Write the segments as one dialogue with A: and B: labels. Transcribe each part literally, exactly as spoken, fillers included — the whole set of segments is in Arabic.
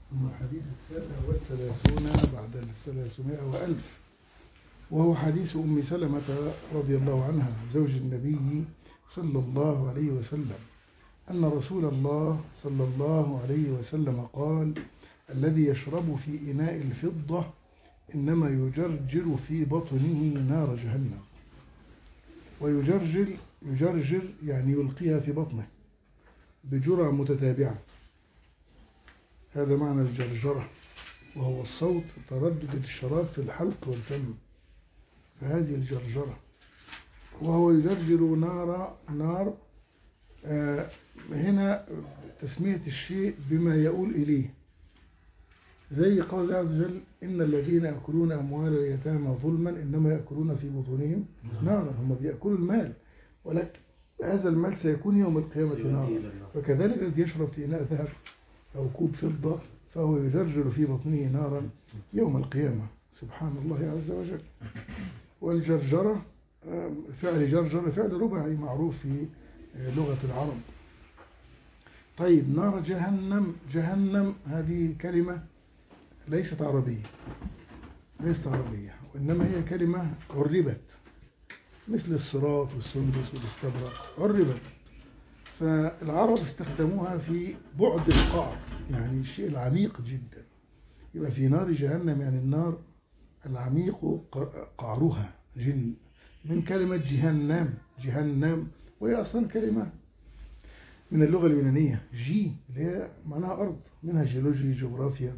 A: الحديث السابع والثلاثون بعد الثلاثمائة وألف، وهو حديث أم سلمة رضي الله عنها زوج النبي صلى الله عليه وسلم أن رسول الله صلى الله عليه وسلم قال: الذي يشرب في إناء الفضة إنما يجرجر في بطنه نار جهنم. ويجرجر يجرجر يعني يلقيها في بطنه بجرعة متتابعة، هذا معنى الجرجرة، وهو الصوت تردد الشراب في الحلق والفم، فهذه الجرجرة. وهو يجرجر نار نار آه هنا تسمية الشيء بما يؤول إليه، زي قول الله عز وجل: إن الذين يأكلون أموال اليتامى ظلما إنما يأكلون في بطونهم نارا. هم بيأكلوا المال، ولكن هذا المال سيكون يوم القيامة نارا. فكذلك الذي يشرب في إناء ذهب أو كوب فضة فهو يجرجر في بطنه نارا يوم القيامة، سبحان الله عز وجل. والجرجرة فعل جرجر فعل رباعي معروف في لغة العرب. طيب، نار جهنم جهنم هذه كلمة ليست عربية ليست عربية وإنما هي كلمة عربت، مثل الصراط والسندس والاستبرق عربت، فالعرب استخدموها في بعد القعر، يعني الشيء العميق جدا. يبقى في نار جهنم يعني النار العميق قعرها جن، من كلمة جهنم جهنم، وهي أصلا كلمة من اللغة اليونانية، جي اللي هي معناها أرض، منها جيولوجي جغرافيا.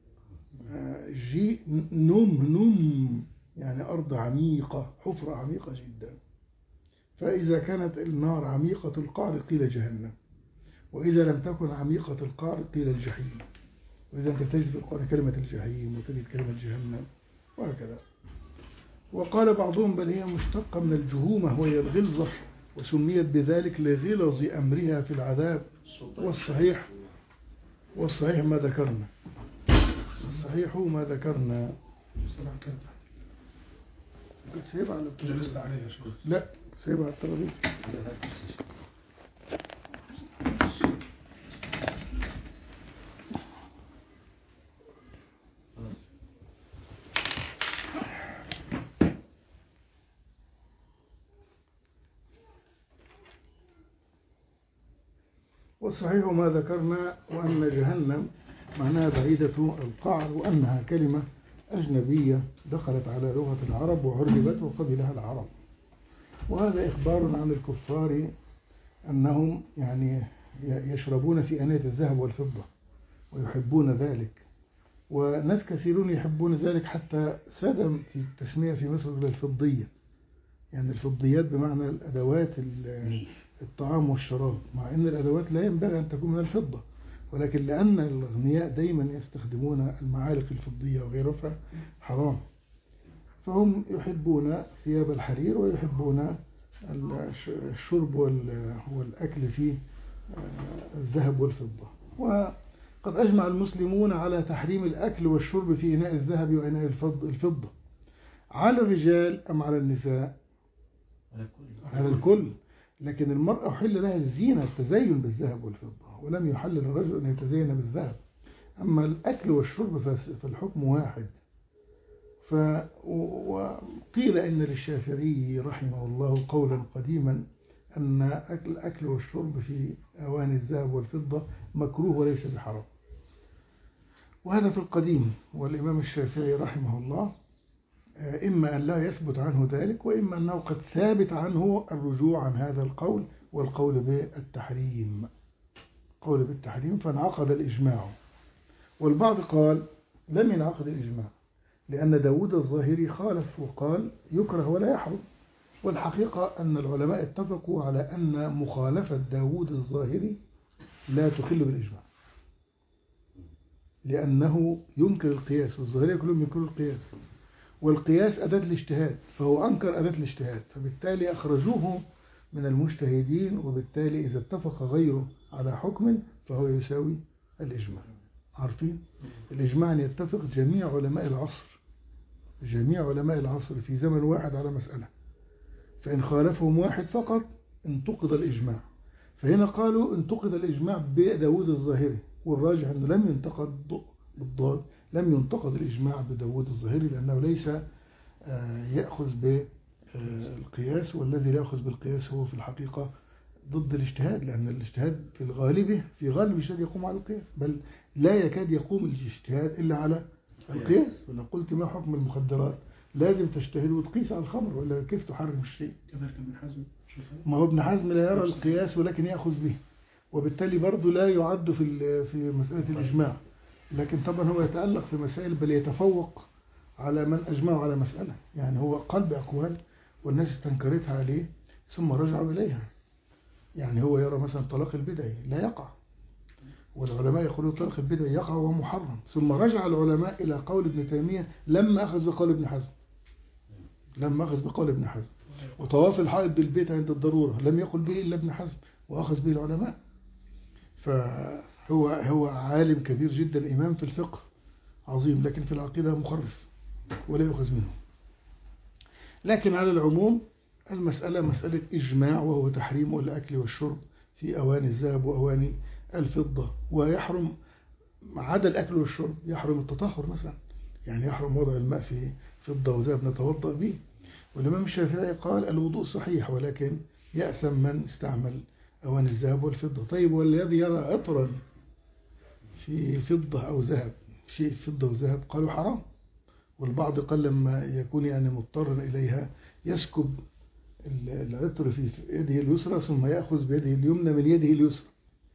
A: جي نوم نوم يعني أرض عميقة، حفرة عميقة جدا. فإذا كانت النار عميقة القعر قيل جهنم، وإذا لم تكن عميقة القعر قيل الجحيم. وإذا أنت تجد في القرآن كلمة الجحيم وتجد كلمة جهنم وهكذا. وقال بعضهم بل هي مشتقة من الجهومة وهي الغلظة، وسميت بذلك لغلظ أمرها في العذاب. والصحيح والصحيح ما ذكرنا الصحيح ما ذكرنا كنت سيبها على الترابيزة. لا، سيبها على الترابيزة. والصحيح ما ذكرنا، وأن جهنم معناها بعيدة القعر، وأنها كلمة أجنبية دخلت على لغة العرب وعربت وقبلها العرب. وهذا إخبار عن الكفار أنهم يعني يشربون في آنية الذهب والفضة ويحبون ذلك، وناس كثيرون يحبون ذلك، حتى سادة في التسمية في مصر للفضية، يعني الفضيات بمعنى الأدوات الطعام والشراب، مع أن الأدوات لا ينبغي أن تكون من الفضة، ولكن لأن الأغنياء دايما يستخدمون المعالق الفضية وغيرها حرام، فهم يحبون ثياب الحرير ويحبون الشرب والأكل في الذهب والفضة. وقد أجمع المسلمون على تحريم الأكل والشرب في إناء الذهب وإناء الفضة، على الرجال أم على النساء؟ على الكل. لكن المرأة حل لها الزينة، التزين بالذهب والفضة، ولم يحل للرجل أن يتزين بالذهب. أما الأكل والشرب فالحكم واحد. وقيل إن للشافعي رحمه الله قولا قديما أن الأكل والشرب في أواني الذهب والفضة مكروه وليس بحرام، وهذا في القديم. والإمام الشافعي رحمه الله إما أن لا يثبت عنه ذلك، وإما أنه قد ثابت عنه الرجوع عن هذا القول والقول بالتحريم قول بالتحريم فانعقد الإجماع. والبعض قال لم ينعقد الإجماع، لأن داود الظاهري خالف وقال يكره ولا يحرم. والحقيقة أن العلماء اتفقوا على أن مخالفة داود الظاهري لا تخل بالإجماع، لأنه ينكر القياس، والظاهرية كلهم ينكروا القياس، والقياس أداة الاجتهاد، فهو أنكر أداة الاجتهاد، فبالتالي أخرجوه من المجتهدين. وبالتالي إذا اتفق غيره على حكم فهو يساوي الإجماع. عارفين الإجماع أن يتفق جميع علماء العصر جميع علماء العصر في زمن واحد على مسألة، فإن خالفهم واحد فقط انتقد الإجماع. فهنا قالوا انتقد الإجماع بداود الظاهري، والراجح أنه لم ينتقد بالضاد لم ينتقد الإجماع بداود الظاهري لأنه ليس يأخذ بالقياس، والذي لا يأخذ بالقياس هو في الحقيقة ضد الاجتهاد، لأن الاجتهاد في الغالب في غالب الاجتهاد يقوم على القياس، بل لا يكاد يقوم الاجتهاد إلا على القياس. ولو قلت ما حكم المخدرات لازم تجتهد وتقيس على الخمر، ولا كيف تحرم الشيء؟
B: كذلك ابن حزم.
A: ما هو ابن حزم لا يرى القياس ولكن يأخذ به، وبالتالي برضه لا يعد في في مسألة الإجماع، لكن طبعا هو يتألق في مسائل بل يتفوق على من أجمعوا على مسألة. يعني هو قال بأقوال والناس استنكرتها عليه ثم رجعوا إليها. يعني هو يرى مثلا طلاق البدعي لا يقع، والعلماء يقولون طلاق البدعي يقع وهو محرم، ثم رجع العلماء إلى قول ابن تيمية لما أخذ بقول ابن حزم لما أخذ بقول ابن حزم وطواف الحائط بالبيت عند الضرورة لم يقل به إلا ابن حزم وأخذ به العلماء. فهو هو عالم كبير جدا، إمام في الفقه عظيم، لكن في العقيدة مخرف ولا يؤخذ منه. لكن على العموم المسألة مسألة إجماع، وهو تحريم الأكل والشرب في أواني الذهب وأواني الفضة، ويحرم عدا الأكل والشرب يحرم التطهر مثلا، يعني يحرم وضع الماء في فضة وذهب نتوضأ به. والإمام الشافعي قال الوضوء صحيح ولكن يأثم من استعمل أواني الذهب والفضة. طيب والذي يرى عطرا في فضة أو ذهب، شيء فضة وذهب، قالوا حرام. والبعض قال لما يكون يعني مضطرا إليها يسكب العطر في يده اليسرى ثم يأخذ بيده اليمنى من يده اليسرى.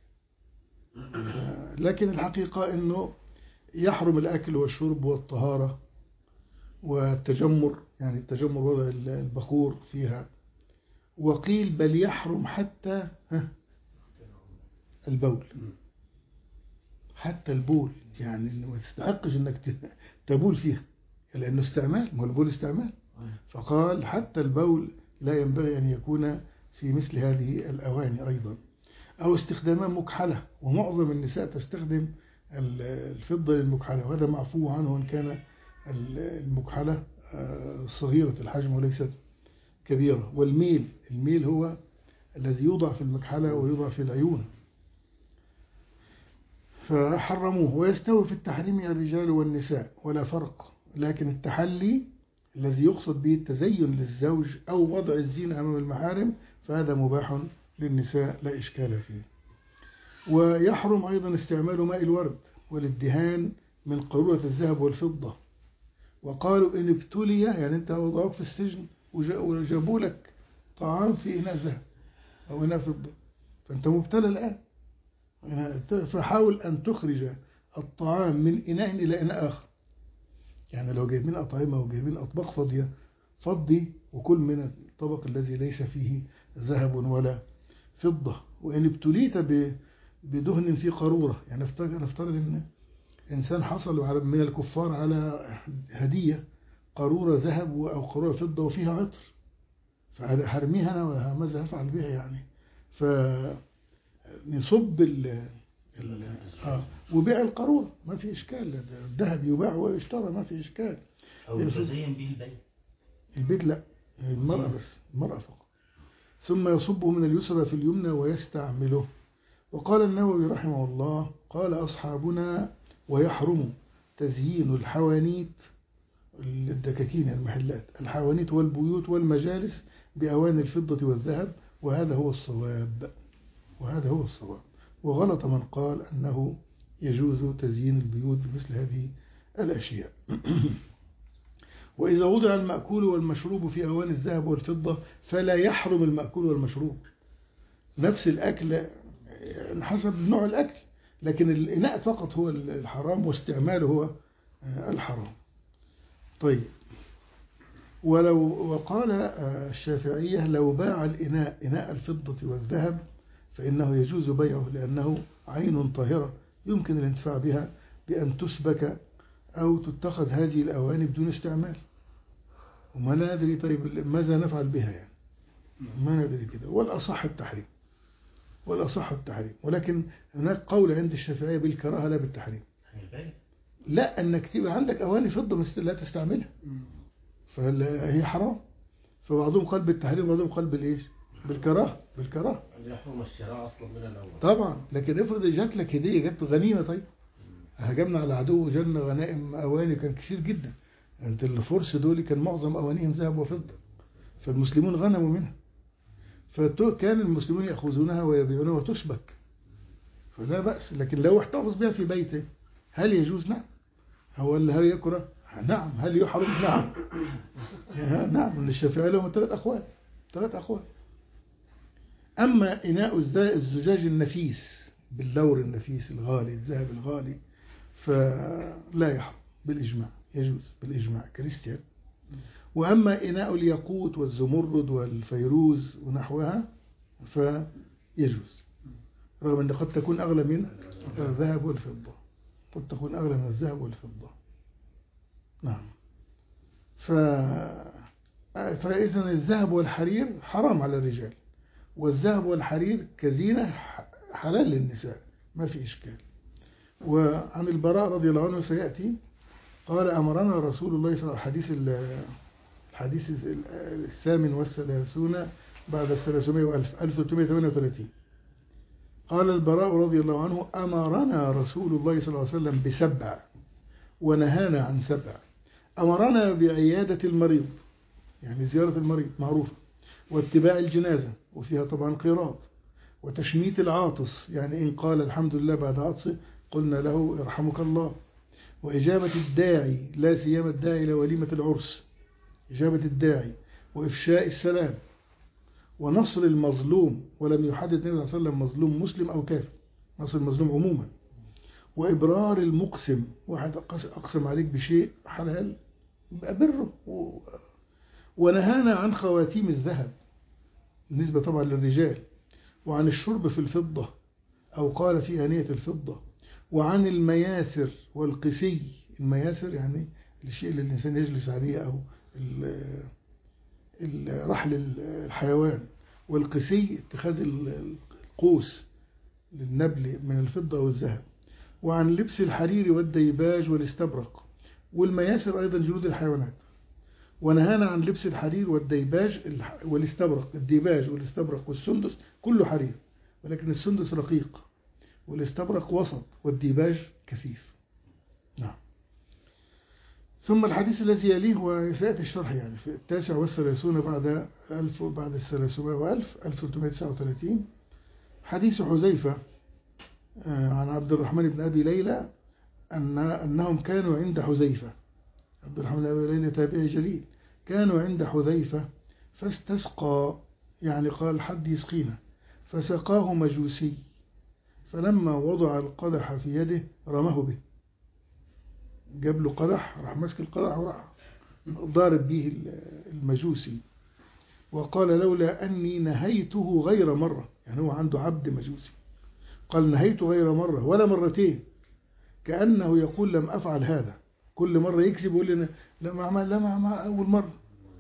A: لكن الحقيقة أنه يحرم الأكل والشرب والطهارة والتجمر، يعني التجمر وضع البخور فيها، وقيل بل يحرم حتى البول، حتى البول، يعني ما تستحقش انك تبول فيها لأنه استعمال، ما هو البول استعمال. فقال حتى البول لا ينبغي أن يكون في مثل هذه الأواني أيضا، أو استخدامها مكحلة، ومعظم النساء تستخدم الفضة للمكحلة، وهذا معفو عنه إن كان المكحلة صغيرة الحجم وليست كبيرة. والميل، الميل هو الذي يوضع في المكحلة ويوضع في العيون، فحرموه. ويستوي في التحريم الرجال والنساء ولا فرق، لكن التحلي الذي يقصد به التزين للزوج أو وضع الزينة أمام المحارم فهذا مباح للنساء لا إشكال فيه. ويحرم أيضا استعمال ماء الورد والادهان من قارورة الذهب والفضة. وقالوا إن ابتلي، يعني أنت وضعوك في السجن وجابوا لك طعام في إناء ذهب أو إناء فضة، فأنت مبتلى الآن، فحاول أن تخرج الطعام من إناء إلى إناء آخر. يعني لو جايبين أطعمة وجايبين أطباق فاضية، فضي وكل من الطبق الذي ليس فيه ذهب ولا فضة. وإن ابتليت بدهن في قارورة، يعني نفترض أن إنسان حصل من الكفار على هدية قارورة ذهب أو قارورة فضة وفيها عطر، فهرميها أنا وماذا أفعل بها؟ يعني فنصب ال ال آه وبيع القارورة ما في إشكال، الذهب يباع ويشترى ما في إشكال.
C: أو يزين به البيت،
A: البيت لا، المرأة بس، المرأة فقط. ثم يصبه من اليسرى في اليمنى ويستعمله. وقال النووي رحمه الله قال أصحابنا ويحرم تزيين الحوانيت، الدكاكين المحلات، الحوانيت والبيوت والمجالس بأوان الفضة والذهب، وهذا هو الصواب وهذا هو الصواب. وغلط من قال أنه يجوز تزيين البيوت بمثل هذه الأشياء. وإذا وضع المأكول والمشروب في أوان الذهب والفضة فلا يحرم المأكول والمشروب، نفس الأكل حسب نوع الأكل، لكن الإناء فقط هو الحرام واستعماله هو الحرام. طيب، ولو وقال الشافعية لو باع الإناء إناء الفضة والذهب فإنه يجوز بيعه لأنه عين طاهرة يمكن الانتفاع بها بأن تسبك أو تتخذ هذه الأواني بدون استعمال. وما ندري طيب ماذا نفعل بها، يعني ما ندري كده. والأصح التحريم والأصح التحريم ولكن هناك قول عند الشافعية بالكراهة لا بالتحريم. لا، أنك تبقى عندك أواني فضة لا تستعملها فهي حرام. فبعضهم قال بالتحريم وبعضهم قال بالإيش؟ بالكراهة. بالكراهة
C: يحرم الشراء أصلا من الأول
A: طبعا، لكن افرض جات لك هدية، جات غنيمة، طيب هجمنا على العدو وجالنا غنائم أواني كان كثير جدا. أنت الفرس دول كان معظم أوانيهم ذهب وفضة، فالمسلمون غنموا منها، فكان المسلمون يأخذونها ويبيعونها وتشبك، فلا بأس. لكن لو احتفظ بها في بيته هل يجوز؟ نعم. هو اللي هل يكره؟ نعم. هل يحرم؟ نعم. نعم. الشافعي لهم ثلاث أقوال، ثلاث أقوال. أما إناء الزجاج النفيس باللور النفيس الغالي الذهب الغالي فلا يحرم بالإجماع، يجوز بالإجماع كريستيان. وأما إناء الياقوت والزمرد والفيروز ونحوها فيجوز، رغم أن قد تكون أغلى من الذهب والفضة، قد تكون أغلى من الذهب والفضة. نعم. ف... فإذن الذهب والحرير حرام على الرجال، والذهب والحرير كزينة حلال للنساء، ما في إشكال. وعن البراء رضي الله عنه سيأتي قال أمرنا رسول الله صلى الله عليه وسلم، الحديث الثامن والثلاثون بعد الثلاثمائة وألف ألف وثلاثمائة وثمانية وثلاثين. قال البراء رضي الله عنه أمرنا رسول الله صلى الله عليه وسلم بسبع ونهانا عن سبع. أمرنا بعيادة المريض، يعني زيارة المريض معروفة، واتباع الجنازة وفيها طبعا قراط، وتشميت العاطس، يعني إن قال الحمد لله بعد عطسه قلنا له يرحمك الله، وإجابة الداعي لا سيما الداعي لوليمة العرس، إجابة الداعي، وإفشاء السلام، ونصر المظلوم، ولم يحدد النبي صلى الله عليه وسلم مظلوم مسلم أو كافر، نصر المظلوم عموما، وإبرار المقسم، واحد أقسم عليك بشيء حلال أبره، ونهانا عن خواتيم الذهب بالنسبة طبعا للرجال، وعن الشرب في الفضة أو قال في آنية الفضة، وعن المياثر والقسي. المياثر يعني الشيء اللي الإنسان يجلس عليه أو رحل الحيوان، والقسي اتخاذ القوس للنبل من الفضة والذهب، وعن لبس الحرير والديباج والاستبرق، والمياثر أيضا جلود الحيوانات. ونهانا عن لبس الحرير والديباج والاستبرق، الديباج والاستبرق والسندس كله حرير، ولكن السندس رقيق والاستبرق وسط والديباج كثيف. نعم. ثم الحديث الذي يليه وسيأتي الشرح يعني في التاسع والثلاثون بعد ألف بعد الثلاثمائة وألف ألف وثلاثمائة وتسعة وثلاثين، حديث حذيفة عن عبد الرحمن بن أبي ليلى أن أنهم كانوا عند حذيفة. عبد الرحمن بن أبي ليلى تابعي جليل، كانوا عند حذيفة فاستسقى، يعني قال حد يسقينا، فسقاه مجوسي، فلما وضع القدح في يده رماه به، جاب له قدح راح ماسك القدح وراح ضارب به المجوسي، وقال لولا أني نهيته غير مرة، يعني هو عنده عبد مجوسي، قال نهيته غير مرة ولا مرتين، كأنه يقول لم أفعل هذا، كل مرة يكذب ويقول لنا لا ما عمل لا ما عمل أول مرة.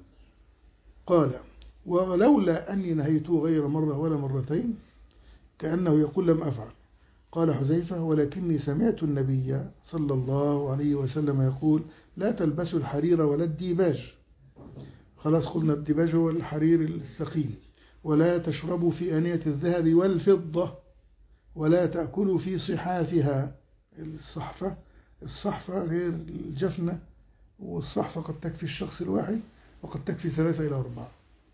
A: قال ولولا أني نهيته غير مرة ولا مرتين كأنه يقول لم أفعل. قال حذيفة ولكني سمعت النبي صلى الله عليه وسلم يقول لا تلبسوا الحرير ولا الديباج، خلاص قلنا الديباج هو الحرير الثقيل، ولا تشربوا في آنية الذهب والفضة، ولا تأكلوا في صحافها، الصحفة الصحفة غير الجفنة، والصحفة قد تكفي الشخص الواحد وقد تكفي ثلاثة إلى أربعة،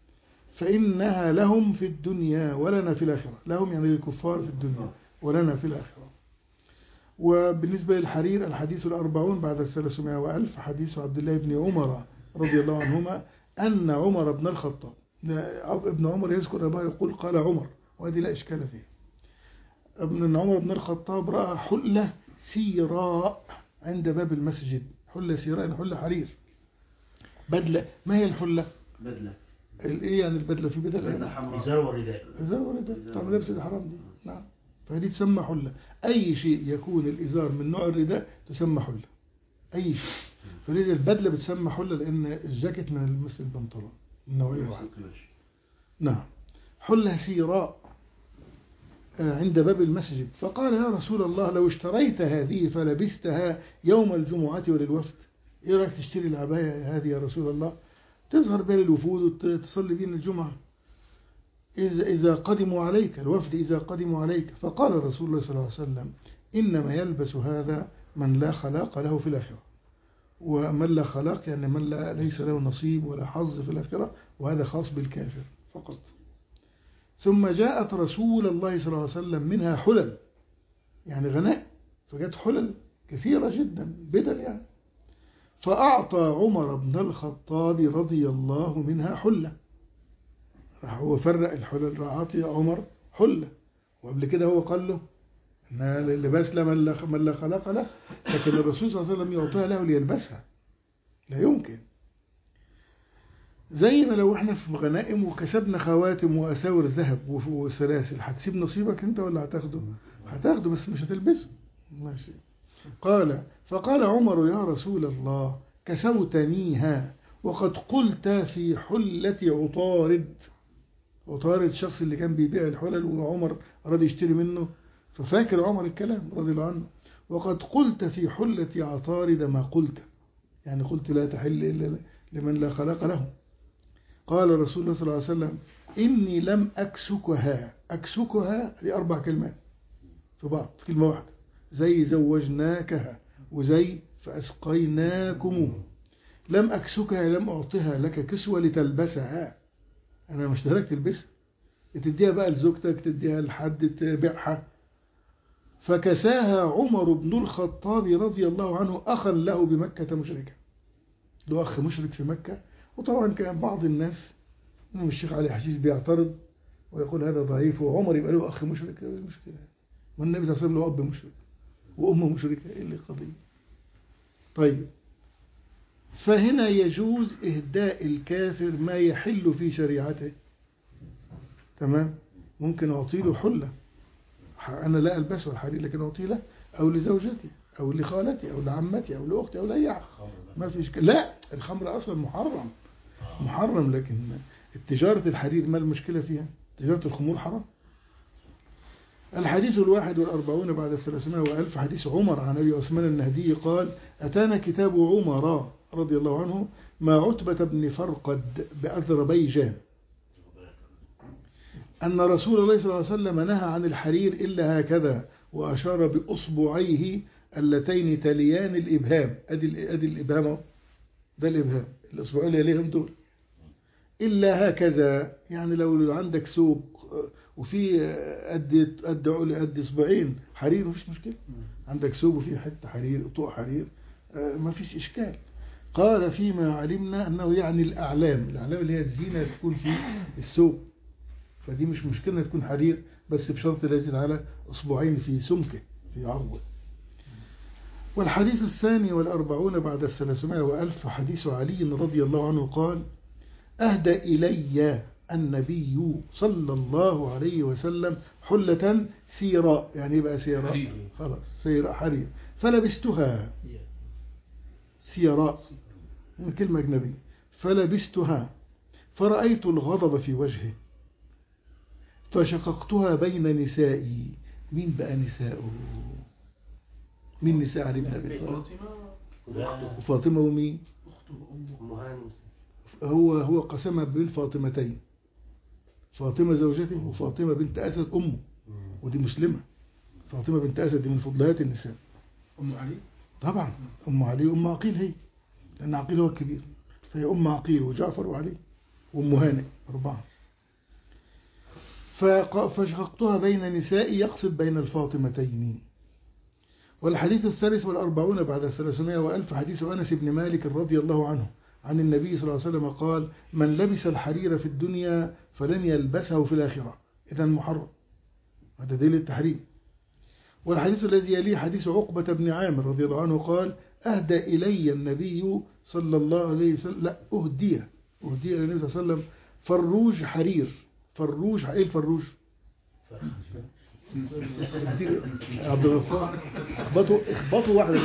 A: فإنها لهم في الدنيا ولنا في الآخرة، لهم يعني للكفار في الدنيا ولنا في الآخرة. وبالنسبة للحرير الحديث الأربعون بعد الثلاثمائة وألف، حديث عبد الله بن عمر رضي الله عنهما أن عمر بن الخطاب، ابن عمر يذكر أباه يقول قال عمر، وهذه لا إشكال فيه، ابن عمر بن الخطاب رأى حلة سيراء عند باب المسجد، حلة سيراء حلة حرير، بدلة. ما هي الحلة؟ بدلة. ايه يعني البدلة؟ في بدلة حمراء، إزار ورداء، إزار ورداء طبعا لبس الحرام دي. نعم. فهذه تسمى حلة، أي شيء يكون الإزار من نوع الرداء تسمى حلة، أي شيء. فلذا البدلة بتسمى حلة لأن الجاكيت من مثل البنطلون من نوعية واحدة. نعم. حلة سيراء عند باب المسجد، فقال يا رسول الله لو اشتريت هذه فلبستها يوم الجمعة وللوفد، ايه رأيك تشتري العباية هذه يا رسول الله تظهر بها للوفود وتصلي بين الجمعة إذا إذا قدموا عليك، الوفد إذا قدموا عليك. فقال رسول الله صلى الله عليه وسلم إنما يلبس هذا من لا خلاق له في الآخرة، ومن لا خلاق يعني من لا ليس له نصيب ولا حظ في الآخرة، وهذا خاص بالكافر فقط. ثم جاءت رسول الله صلى الله عليه وسلم منها حلل، يعني غناء، فجاءت حلل كثيرة جدا بدل يعني. فأعطى عمر بن الخطاب رضي الله منها حلة، راح هو فرق الحلل، راح أعطي عمر حلة، وقبل كده هو قال له إنها لباس لمن لا من لا خلق له، لكن الرسول صلى الله عليه وسلم يعطيها له ليلبسها، لا يمكن. زي ما لو احنا في غنائم وكسبنا خواتم وأساور ذهب وسلاسل، هتسيب نصيبك انت ولا هتاخده؟ هتاخده بس مش هتلبسه. ماشي. قال فقال عمر يا رسول الله كسوتنيها وقد قلت في حلة عطارد. عطارد الشخص اللي كان بيبيع الحلل وعمر رضي يشتري منه، ففاكر عمر الكلام رضي الله عنه، وقد قلت في حلة عطارد ما قلت، يعني قلت لا تحل إلا لمن لا خلق له. قال رسول الله صلى الله عليه وسلم إني لم أكسكها. أكسكها لأربع كلمات في بعض، في كلمة واحدة، زي زوجناكها وزي فأسقيناكم. لم أكسكها، لم أعطها لك كسوة لتلبسها، أنا مش دهلك تلبسها، تديها بقى لزوجتك، تديها لحد تبيعها. فكساها عمر بن الخطاب رضي الله عنه أخا له بمكة مشركا، له أخ مشرك في مكة. وطبعا كان بعض الناس منهم الشيخ علي حشيش بيعترض ويقول هذا ضعيف، وعمر يبقى له أخ مشرك، ايه المشكلة؟ والنبي صلى الله عليه وسلم له أب مشرك وأمه مشركة، ايه اللي قضية؟ طيب، فهنا يجوز إهداء الكافر ما يحل في شريعته. تمام؟ ممكن أعطي له حلة أنا لا ألبسه الحرير، لكن أعطي له، أو لزوجتي أو لخالتي أو لعمتي أو لأختي أو لأي أحد، ما فيش ك... لا، الخمر أصلا محرم محرم، لكن التجارة الحرير ما المشكلة فيها؟ تجارة الخمور حرام. الحديث الواحد والأربعون بعد الثلاثمائة وألف، حديث عمر عن أبي عثمان النهدي قال أتانا كتاب عمر رضي الله عنه ما عتبة بن فرقد بأذربيجان أن رسول الله صلى الله عليه وسلم نهى عن الحرير إلا هكذا، وأشار بأصبعيه اللتين تليان الإبهام، أدي أدي الإبهام، ده الإبهام، الأصبعين اللي يليهم دول، إلا هكذا، يعني لو عندك سوق وفي قد قد قد إصبعين حرير مفيش مشكلة، عندك سوق وفي حتة حرير قطوع حرير ما فيش إشكال. قال فيما علمنا أنه يعني الأعلام، الأعلام اللي هي الزينة تكون في السوق، فدي مش مشكلة تكون حرير، بس بشرط لازم على أصبعين في سمكة في عرضه. والحديث الثاني والأربعون بعد الثلاثمائة وألف، حديث علي رضي الله عنه قال أهدى إلي النبي صلى الله عليه وسلم حلة سيراء، يعني يبقى سيراء خلاص سيراء حرير، فلبستها، سيراء من كلمة أجنبية، فلبستها فرأيت الغضب في وجهه فشققتها بين نسائي. مين بقى نساؤه؟ مين نساء علي بن أبي طالب؟ وفاطمة ومين؟ هو هو قسمها بين فاطمتين، فاطمة زوجته وفاطمة بنت أسد أمه، ودي مسلمة. فاطمة بنت أسد دي من فضليات النساء.
B: أم علي؟
A: طبعا أم علي وأم عقيل، هي لأن عقيل هو الكبير، فهي أم عقيل وجعفر وعلي وأم هانئ، أربعة. فشققتها بين نسائي، يقصد بين الفاطمتين. والحديث الثالث والأربعون بعد الثلاثمائة وألف، حديث أنس بن مالك رضي الله عنه عن النبي صلى الله عليه وسلم قال من لبس الحرير في الدنيا فلن يلبسه في الآخرة، إذا محرم، هذا دليل التحريم. والحديث الذي يليه حديث عقبة بن عامر رضي الله عنه قال أهدى إلي النبي صلى الله عليه وسلم، لا أهدي أهدي إلى النبي صلى الله عليه وسلم فروج حرير. فروج، إيه الفروج؟ عبد الغفار اخبطوا اخبطوا واحدة.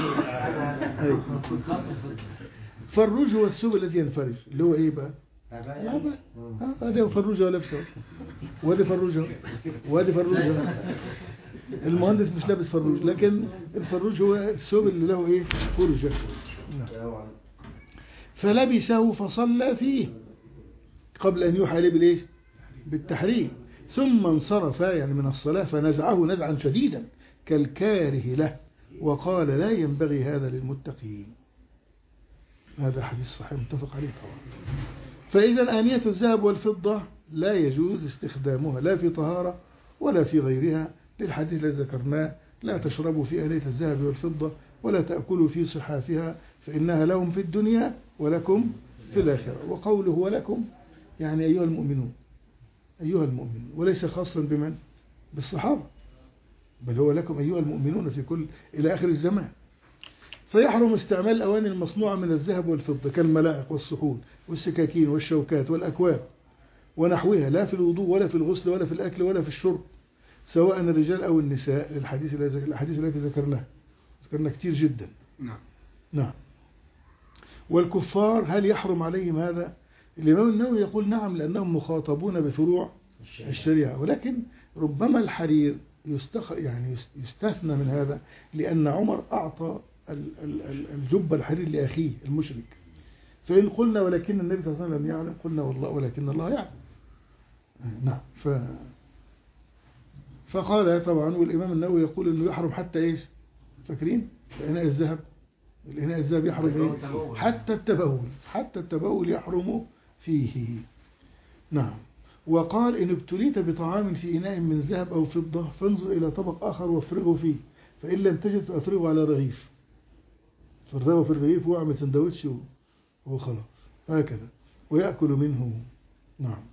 A: فروج هو الثوب الذي ينفرج، اللي هو ايه بقى؟ العباءة. هذا فروج لابسه، وادي فروج وادي فروج. المهندس مش لابس فروج، لكن الفروج هو الثوب اللي له ايه؟ فرجة. فلبسه فصلى فيه قبل ان يوحى عليه بالايه؟ بالتحريم. ثم انصرف يعني من الصلاة فنزعه نزعا شديدا كالكاره له، وقال لا ينبغي هذا للمتقين. هذا حديث صحيح متفق عليه طبعا. فإذا آنية الذهب والفضة لا يجوز استخدامها لا في طهارة ولا في غيرها، للحديث الذي ذكرناه: لا تشربوا في آنية الذهب والفضة ولا تأكلوا في صحافها فإنها لهم في الدنيا ولكم في الآخرة. وقوله ولكم يعني أيها المؤمنون، أيها المؤمنون، وليس خاصا بمن؟ بالصحابة، بل هو لكم أيها المؤمنون في كل إلى آخر الزمان. فيحرم استعمال الأواني المصنوعة من الذهب والفضة كالملاعق والصحون والسكاكين والشوكات والأكواب ونحوها، لا في الوضوء ولا في الغسل ولا في الأكل ولا في الشرب، سواء الرجال أو النساء، للحديث الحديث الذي ذكرناه ذكرنا كتير جدا.
B: نعم.
A: نعم. والكفار هل يحرم عليهم هذا؟ الإمام النووي يقول نعم، لأنهم مخاطبون بفروع الشريعة، ولكن ربما الحرير يستخ... يعني يستثنى من هذا، لأن عمر أعطى الجبة الحرير لأخيه المشرك. فإن قلنا ولكن النبي صلى الله عليه وسلم لم يعلم، قلنا والله ولكن الله يعلم. نعم. ف... فقال طبعا، والإمام النووي يقول إنه يحرم حتى إيش؟ فاكرين؟ إناء الذهب، الإناء الذهب يحرم إيه؟ حتى التبول، حتى التبول يحرم فيه. نعم. وقال إن ابتليت بطعام في إناء من ذهب أو فضة فانظر إلى طبق آخر وافرغه فيه، فإن لم تجد فأفرغه على رغيف، فرغه في الرغيف واعمل سندوتش وخلاص هكذا ويأكل منه. نعم.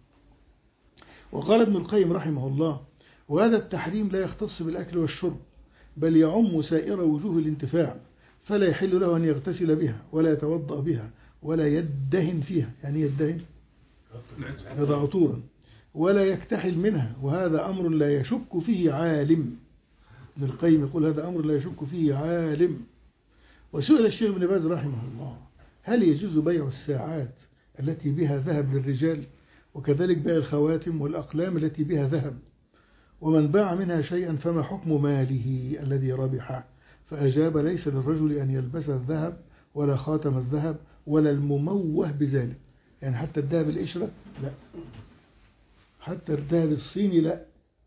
A: وقال ابن القيم رحمه الله: وهذا التحريم لا يختص بالأكل والشرب، بل يعم سائر وجوه الانتفاع، فلا يحل له أن يغتسل بها ولا يتوضأ بها ولا يدهن فيها، يعني يدهن يضع عطورا، ولا يكتحل منها، وهذا أمر لا يشك فيه عالم. ابن القيم يقول هذا أمر لا يشك فيه عالم. وسئل الشيخ ابن باز رحمه الله: هل يجوز بيع الساعات التي بها ذهب للرجال، وكذلك بيع الخواتم والأقلام التي بها ذهب، ومن باع منها شيئا فما حكم ماله الذي ربحه؟ فأجاب: ليس للرجل أن يلبس الذهب ولا خاتم الذهب ولا المموه بذلك، يعني حتى الذهب القشرة لا، حتى الذهب الصيني لا،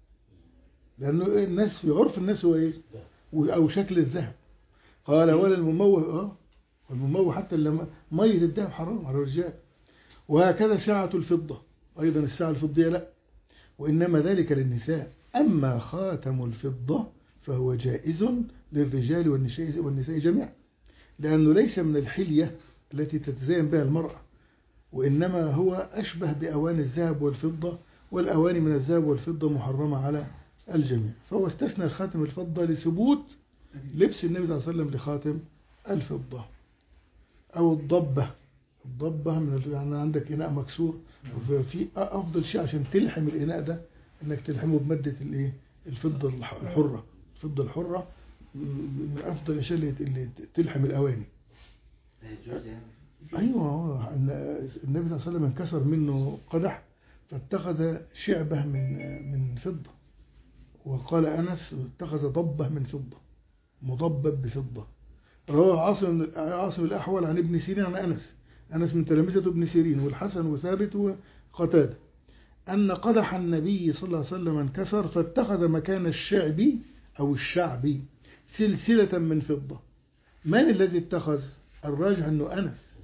A: لأنه الناس في عرف الناس هو إيه؟ أو شكل الذهب. قال: ولا المموه، آه المموه حتى لما مية الذهب حرام على الرجال. وهكذا ساعة الفضة أيضا، الساعة الفضية لا، وإنما ذلك للنساء. أما خاتم الفضة فهو جائز للرجال والنساء والنساء جميعا، لأنه ليس من الحلية التي تتزين بها المرأة، وإنما هو أشبه بأواني الذهب والفضة، والأواني من الذهب والفضة محرمة على الجميع. فهو استثنى الخاتم الفضة لثبوت لبس النبي صلى الله عليه وسلم لخاتم الفضة. أو الضبة، الضبة من يعني عندك إناء مكسور، وفي أفضل شيء عشان تلحم الإناء ده إنك تلحمه بمادة الإيه؟ الفضة الحرة. الفضة الحرة من أفضل الأشياء اللي تلحم الأواني. أيوة، النبي صلى الله عليه وسلم انكسر منه قدح فاتخذ شعبة من من فضة، وقال أنس اتخذ ضبة من فضة، مضبب بفضة. رواه عاصم عاصم الأحول عن ابن سيرين عن أنس، أنس من تلامذة ابن سيرين والحسن وثابت وقتادة، أن قدح النبي صلى الله عليه وسلم انكسر فاتخذ مكان الشعب أو الشعب سلسلة من فضة. من الذي اتخذ؟ الراجح أنه أنس،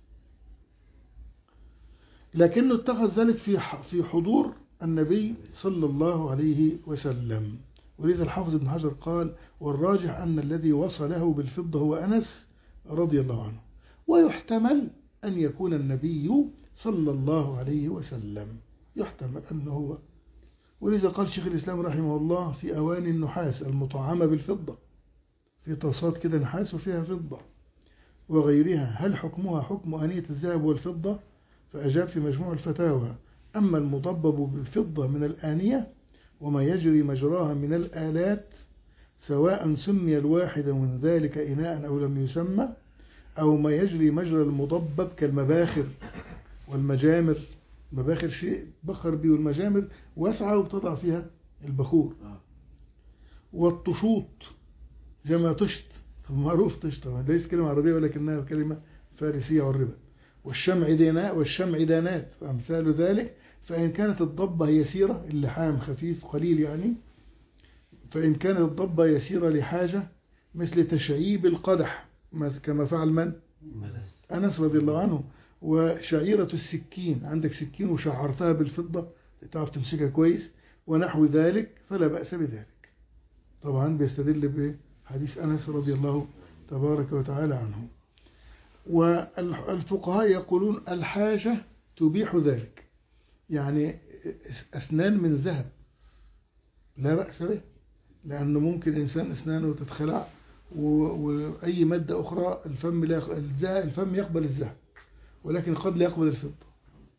A: لكنه اتخذ ذلك في في حضور النبي صلى الله عليه وسلم. ولذا الحافظ ابن حجر قال: والراجح أن الذي وصله بالفضة هو أنس رضي الله عنه، ويحتمل أن يكون النبي صلى الله عليه وسلم، يحتمل أنه هو. ولذا قال شيخ الإسلام رحمه الله: في أواني النحاس المطعمة بالفضة، في طاسات كده نحاس وفيها فضة وغيرها، هل حكمها حكم آنية الذهب والفضة؟ فأجاب في مجموع الفتاوى: أما المضبب بالفضة من الآنية وما يجري مجراها من الآلات، سواء سمي الواحد من ذلك إناء أو لم يسمى، أو ما يجري مجرى المضبب كالمباخر والمجامر، مباخر شيء بخر بيه، والمجامر واسعة وبتضع فيها البخور، والطشوط جمع طشت، معروف طشت ليس كلمة عربية ولكنها كلمة فارسية عربة، والشمع دانات والشمع دانات فأمثال ذلك. فإن كانت الضبة يسيرة، اللحام خفيف قليل يعني، فإن كانت الضبة يسيرة لحاجة مثل تشعيب القدح كما فعل من؟ أنس رضي الله عنه. وشعيرة السكين، عندك سكين وشعرتها بالفضة تعرف تمسكها كويس ونحو ذلك، فلا بأس بذلك. طبعا بيستدل بحديث أنس رضي الله تبارك وتعالى عنه. والفقهاء يقولون الحاجة تبيح ذلك، يعني أسنان من ذهب لا بأس به، لأنه ممكن إنسان أسنانه تتخلع وأي مادة أخرى الفم لا الفم يقبل الذهب ولكن قد لا يقبل الفضة.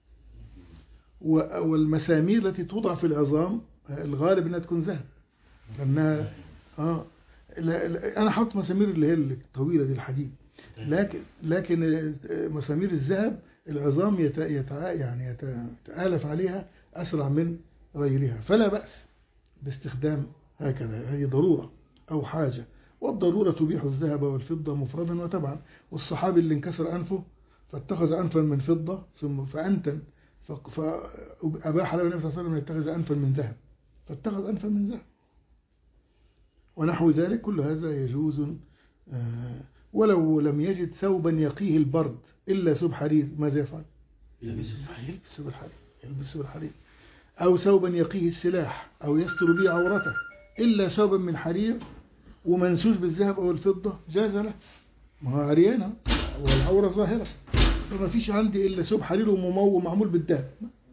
A: والمسامير التي توضع في العظام الغالب أنها تكون ذهب، لأنها آه لا لا أنا حط مسامير اللي هي الطويلة دي الحديد، لكن لكن مسامير الذهب العظام يت يتع يعني يتآلف عليها أسرع من غيرها، فلا بأس باستخدام هكذا، هذه ضرورة أو حاجة، والضرورة تبيح الذهب والفضة مفردا وتبعا. والصحابي اللي انكسر أنفه فاتخذ أنفا من فضة ثم فأنتن فأباح له النبي صلى الله عليه وسلم أن يتخذ أنفا من ذهب فاتخذ أنفا من ذهب ونحو ذلك. كل هذا يجوز. ولو لم يجد ثوبا يقيه البرد إلا ثوب حرير ماذا يفعل؟ يلبس ثوب الحرير، يلبس ثوب الحرير. أو ثوبا يقيه السلاح أو يستر به عورته إلا ثوبا من حرير ومنسوج بالذهب أو الفضة جاز له، ما هو عريانة والعورة ظاهرة، فما فيش عندي إلا ثوب حرير وممو معمول بالذهب.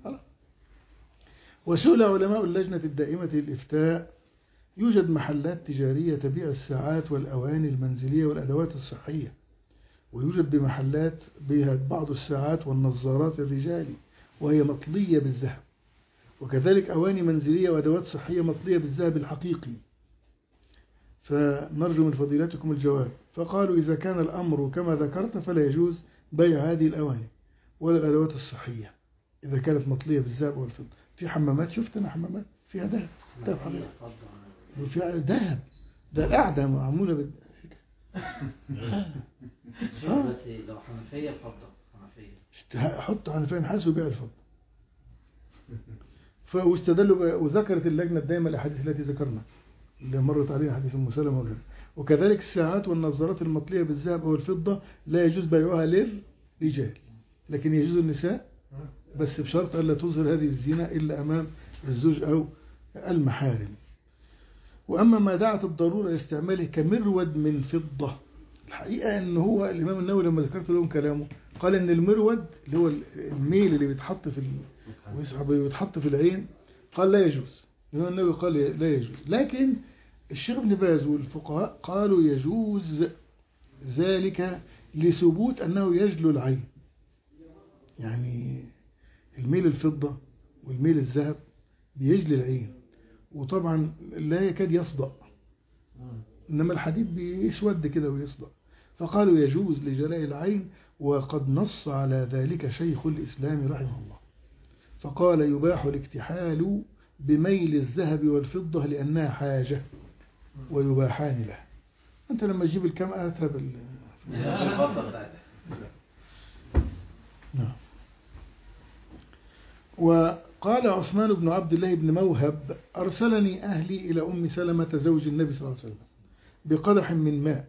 A: وسئل علماء اللجنة الدائمة للإفتاء يوجد محلات تجارية تبيع الساعات والأواني المنزلية والأدوات الصحية، ويوجد بمحلات بها بعض الساعات والنظارات الرجالي وهي مطلية بالذهب، وكذلك أواني منزلية وأدوات صحية مطلية بالذهب الحقيقي، فنرجو من فضيلتكم الجواب. فقالوا إذا كان الأمر كما ذكرت فلا يجوز بيع هذه الأواني ولا الأدوات الصحية إذا كانت مطلية بالذهب والفضة. في حمامات شفت أنا حمامات فيها ذهب، ذهب حمامات وفيها ذهب، ده القعدة معمولة بال
B: بس لو حنفية فضة حنفية
A: حط حنفية نحاس وبيع الفضة. فاستدلوا وذكرت اللجنة الدائمة الأحاديث التي ذكرنا اللي مرت عليها حديث أم سلمة وغيره. وكذلك الساعات والنظارات المطلية بالذهب أو الفضة لا يجوز بيعها للرجال لكن يجوز النساء، بس بشرط ألا تظهر هذه الزينة إلا أمام الزوج أو المحارم. وأما ما دعت الضرورة لاستعماله كمرود من فضة، الحقيقة أن هو الإمام النووي لما ذكرت لهم كلامه قال أن المرود اللي هو الميل اللي بيتحط في بيتحط في العين قال لا يجوز. الإمام النووي قال لا يجوز، لكن الشيخ ابن باز والفقهاء قالوا يجوز ذلك لثبوت أنه يجلو العين، يعني الميل الفضة والميل الذهب بيجلي العين وطبعا لا يكاد يصدأ، إنما الحديد بيسود كده ويصدأ، فقالوا يجوز لجلاء العين. وقد نص على ذلك شيخ الإسلام رحمه الله فقال يباح الاكتحال بميل الذهب والفضة لأنها حاجة ويباحان له. أنت لما تجيب الكمأة تهب نعم. وقال عثمان بن عبد الله بن موهب أرسلني أهلي إلى أم سلمة زوج النبي صلى الله عليه وسلم بقدح من ماء،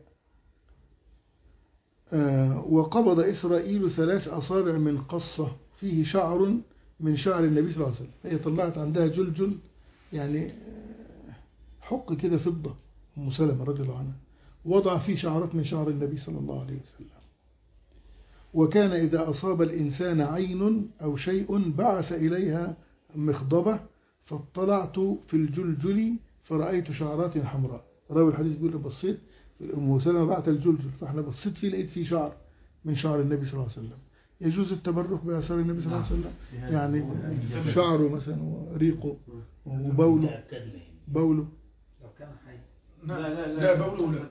A: آه وقبض إسرائيل ثلاث أصابع من قصة فيه شعر من شعر النبي صلى الله عليه وسلم، هي طلعت عندها جلجل يعني حق كده فضة أم سلمة رضي الله عنها، وضع فيه شعرات من شعر النبي صلى الله عليه وسلم. وكان إذا أصاب الإنسان عين أو شيء بعث إليها مخضبة فاطلعت في الجلجل فرأيت شعرات حمراء. راوي الحديث بيقول بصيت أم سلمة بعت الجلجل فاحنا بصيت فيه لقيت فيه شعر من شعر النبي صلى الله عليه وسلم. يجوز التبرك بآثار النبي صلى الله عليه وسلم، يعني شعره مثلا وريقه وبوله بوله
B: لو كان حي
D: لا لا لا بوله لا.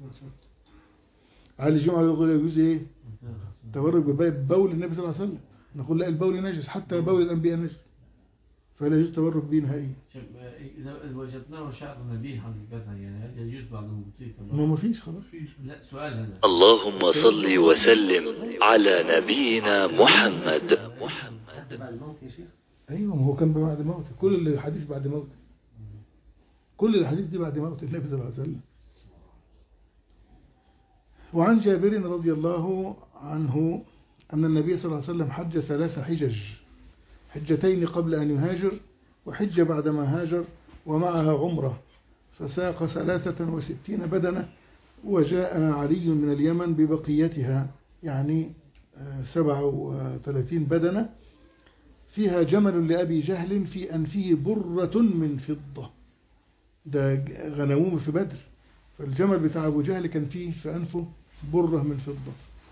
A: علي الجمعة يقول يجوز ايه تبرك ببول النبي صلى الله عليه وسلم، نقول لا البول نجس حتى بول الأنبياء نجس فلا يجوز تبرك به نهائيا.
D: إذا وجدناه شعر نبيها يعني هل يجوز بعد مبتيك؟
A: ما ما فيش خلاص.
D: لا سؤال هذا.
E: اللهم صل وسلم على نبينا محمد.
A: أيوة ما هو كان بعد موته، كل الحديث بعد موته، كل الحديث دي بعد موت النبي صلى الله عليه وسلم. وعن جابر رضي الله عنه أن النبي صلى الله عليه وسلم حج ثلاث حجج، حجتين قبل أن يهاجر وحج بعدما هاجر ومعها عمرة، فساق ثلاثة وستين بدنة، وجاء علي من اليمن ببقيتها يعني سبعة وثلاثين بدنة فيها جمل لأبي جهل في أنفه برة من فضة، ده غنموه في بدر، فالجمل بتاع أبو جهل كان فيه في أنفه برة من فضة،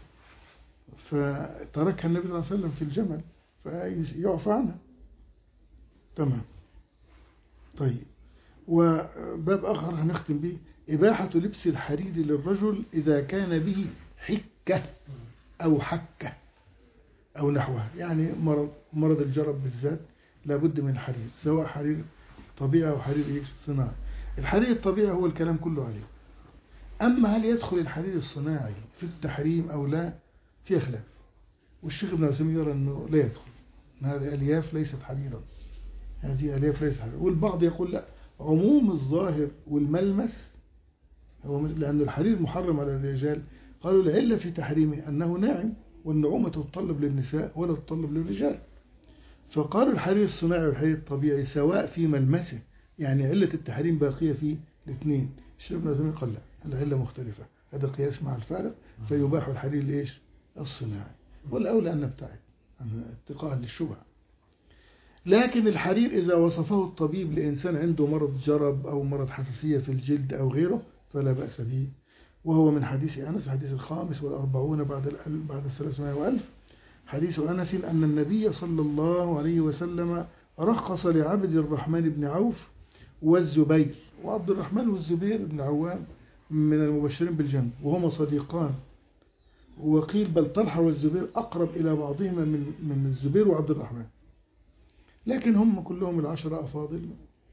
A: فتركها النبي صلى الله عليه وسلم في الجمل فيعفى عنها. تمام. طيب، وباب آخر هنختم به: إباحة لبس الحرير للرجل إذا كان به حكة أو حكة أو نحوها، يعني مرض مرض الجرب بالذات لابد من الحرير، سواء حرير طبيعي أو حرير إيه صناعي. الحرير الطبيعي هو الكلام كله عليه. أما هل يدخل الحرير الصناعي في التحريم أو لا في خلاف، والشيخ ابن عثيمين يرى أنه لا يدخل، هذه ألياف ليست حريرا، هذه ألياف ليست حريرا. والبعض يقول لا، عموم الظاهر والملمس هو لأن الحرير محرم على الرجال، قالوا العلة في تحريمه أنه ناعم، والنعومة تطلب للنساء ولا تطلب للرجال، فقالوا الحرير الصناعي والحرير الطبيعي سواء في ملمسه، يعني علة التحريم باقية في الاثنين. الشيخ ابن عثيمين قال لا، العلة مختلفة، هذا قياس مع الفارق، فيباح الحرير لإيش الصناعي، والأولى أن نبتعد اتقاء للشبهة. لكن الحرير إذا وصفه الطبيب لإنسان عنده مرض جرب أو مرض حساسية في الجلد أو غيره فلا بأس به، وهو من حديث أنس، حديث الخامس والأربعون بعد بعد الثلاثمائة وألف، حديث أنس أن النبي صلى الله عليه وسلم رخص لعبد الرحمن بن عوف والزبير، وعبد الرحمن والزبير بن عوام من المبشرين بالجنة وهما صديقان، وقيل بل طلحة والزبير أقرب إلى بعضهما من من الزبير وعبد الرحمن، لكن هم كلهم العشرة أفاضل.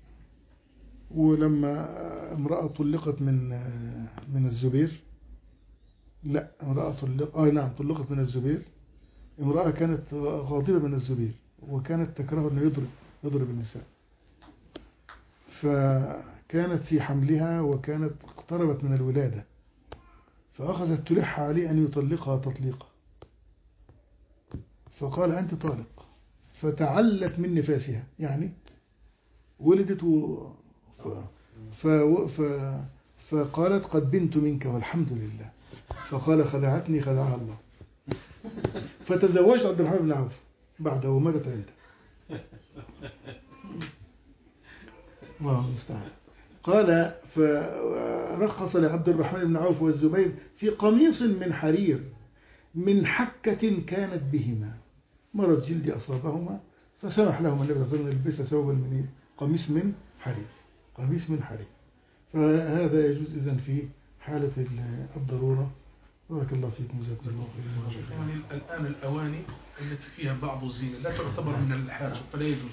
A: ولما امرأة طلقت من من الزبير، لا امرأة طلقت آه نعم طلقت من الزبير، امرأة كانت غاضبة من الزبير وكانت تكره أنه يضرب يضرب النساء، فكانت في حملها وكانت اقتربت من الولادة، فأخذت تلح عليه أن يطلقها تطليقا، فقال أنت طالق، فتعلت من نفاسها، يعني ولدت و... ف... ف... ف... فقالت قد بنت منك والحمد لله، فقال خدعتني خدعها الله، فتزوجت عبد الرحمن بن عوف بعده وماتت عنده. الله المستعان. قال فرخص لعبد الرحمن بن عوف والزبير في قميص من حرير من حكة كانت بهما، مرض جلدي أصابهما، فسمح لهم النبي صلى الله عليه وسلم يلبس ثوبا من قميص من حرير، قميص من حرير، فهذا يجوز إذن في حالة الضرورة. بارك الله فيكم وجزاكم الله خيرا.
F: يعني الآن الأواني التي فيها بعض الزينة لا تعتبر من الحاجة فلا يجوز.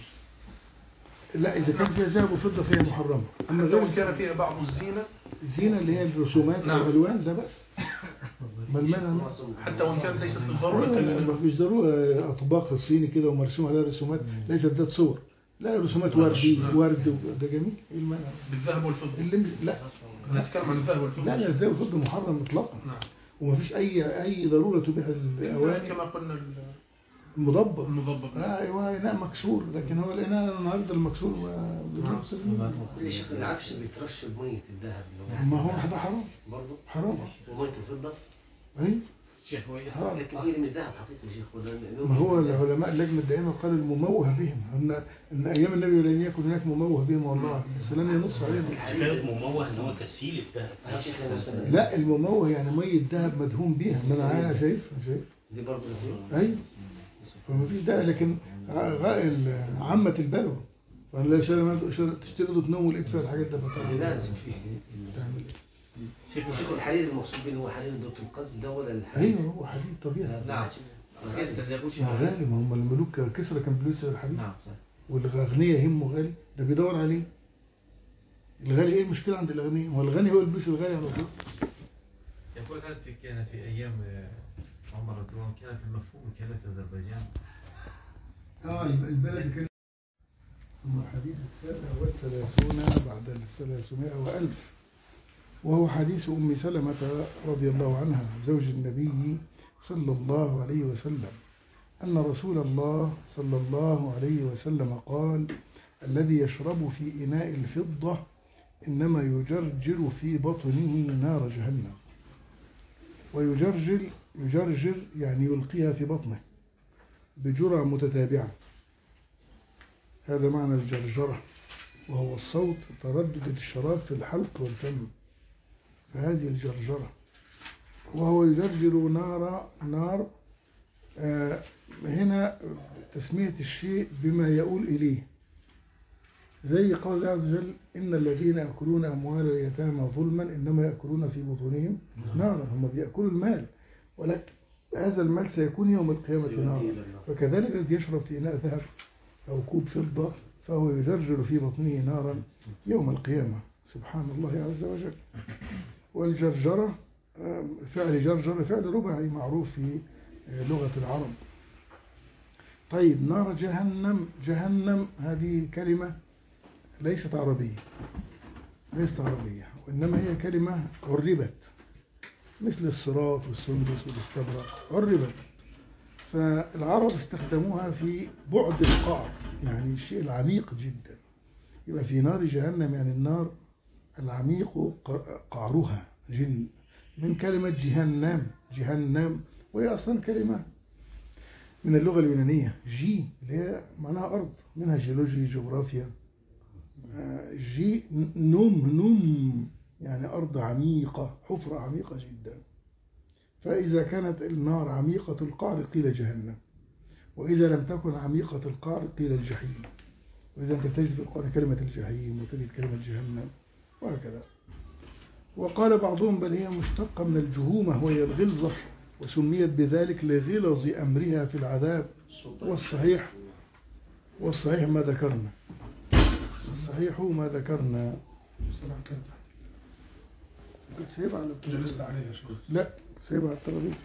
A: لا إذا كان فيها ذهب وفضة فيها محرمة،
F: أما لو كان فيها بعض الزينة
A: الزينة اللي هي الرسومات
F: نعم.
A: والألوان لا بأس، بل منها
F: حتى وإن كانت ليست في الضرورة.
A: ما فيش ضرورة أطباق الصيني كده ومرسوم عليها رسومات ليست ذات صور، لا رسومات وردي ورد ده جميل. إيه المانع
F: بالذهب والفضة؟
A: اللي لا
F: نتكلم عن الذهب والفضة.
A: لا لا الذهب والفضة محرم إطلاقا.
F: نعم.
A: وما فيش أي أي ضرورة تبيح الأواني
F: كما قلنا
A: المضبب
F: المضبب.
A: آه أيوة إناء مكسور، لكن هو الإناء النهارده المكسور ما
B: يا شيخ العفش بيترش بمية الذهب،
A: ما هو ده حرام
B: برضه
A: حرام
B: ومية الفضة
A: أي
F: شيخ
B: حرام، لكن هي مش ذهب حقيقي يا شيخ.
A: ما هو العلماء اللجنة الدائمة قالوا المموه بهم أن أن أيام النبي لم يكن هناك مموه بهم، والله السلام ينص عليهم.
C: كانت مموه ان هو تسييل الذهب.
A: لا المموه يعني مية ذهب مدهون بيها، ما أنا عارف شايف شايف
B: دي برضه
A: أي فما فيش ده، لكن عامة البلوى فلا تشتري له نوم والإكسار الحاجات ده بتعمل
B: لازم فيه. شيخ شيخ الحرير المقصود به هو حرير دوت القصد ده ولا الحرير؟
A: ايوه هو حرير طبيعي.
B: نعم.
A: غالي، ما هم الملوك كسرى كان بلوس الحرير.
B: نعم صح.
A: والأغنياء يهمه غالي، ده بيدور عليه. الغالي ايه المشكلة عند الأغنياء؟ هو الغني هو البلوس الغالي على طول.
D: يقول هل في كان في أيام عمر رضي الله عنه كان في المفهوم كانت أذربيجان.
A: اه البلد كان ثم الحديث السابع والثلاثون بعد الثلاثمائة وألف. وهو حديث أم سلمة رضي الله عنها زوج النبي صلى الله عليه وسلم أن رسول الله صلى الله عليه وسلم قال: الذي يشرب في إناء الفضة إنما يجرجر في بطنه نار جهنم. ويجرجر يجرجر يعني يلقيها في بطنه بجرعة متتابعة، هذا معنى الجرجرة، وهو الصوت تردد الشراب في الحلق والفم، فهذه الجرجرة. وهو يجرجر نار نار آه هنا تسمية الشيء بما يؤول إليه، زي قول الله عز وجل: إن الذين يأكلون أموال اليتامى ظلما إنما يأكلون في بطونهم نارا. هم بيأكلوا المال، ولكن هذا المال سيكون يوم القيامة نارا. فكذلك الذي يشرب في إناء ذهب أو كوب فضة فهو يجرجر في بطنه نارا يوم القيامة. سبحان الله عز وجل. والجرجرة فعل جرجر فعل رباعي معروف في لغة العرب. طيب، نار جهنم جهنم هذه كلمة ليست عربية ليست عربية وإنما هي كلمة عربت، مثل الصراط والسندس والاستبرق عربت، فالعرب استخدموها في بعد القعر، يعني الشيء العميق جدا. يبقى في نار جهنم يعني النار العميق قعرها جن، من كلمة جهنم جهنم، وهي أصلا كلمة من اللغة اليونانية، جي اللي هي معناها أرض، منها جيولوجي جغرافيا. جي نوم نوم يعني أرض عميقة، حفرة عميقة جدا. فإذا كانت النار عميقة القعر قيل جهنم، وإذا لم تكن عميقة القعر قيل الجحيم. وإذا أنت تجد في القرآن كلمة الجحيم وتجد كلمة جهنم وهكذا. وقال بعضهم بل هي مشتقة من الجهومة وهي الغلظة، وسميت بذلك لغلظ أمرها في العذاب. والصحيح والصحيح ما ذكرنا الصحيح ما ذكرنا كنت سيبها على
F: جلست عليها شيخ.
A: لا سيبها على الترابيزة.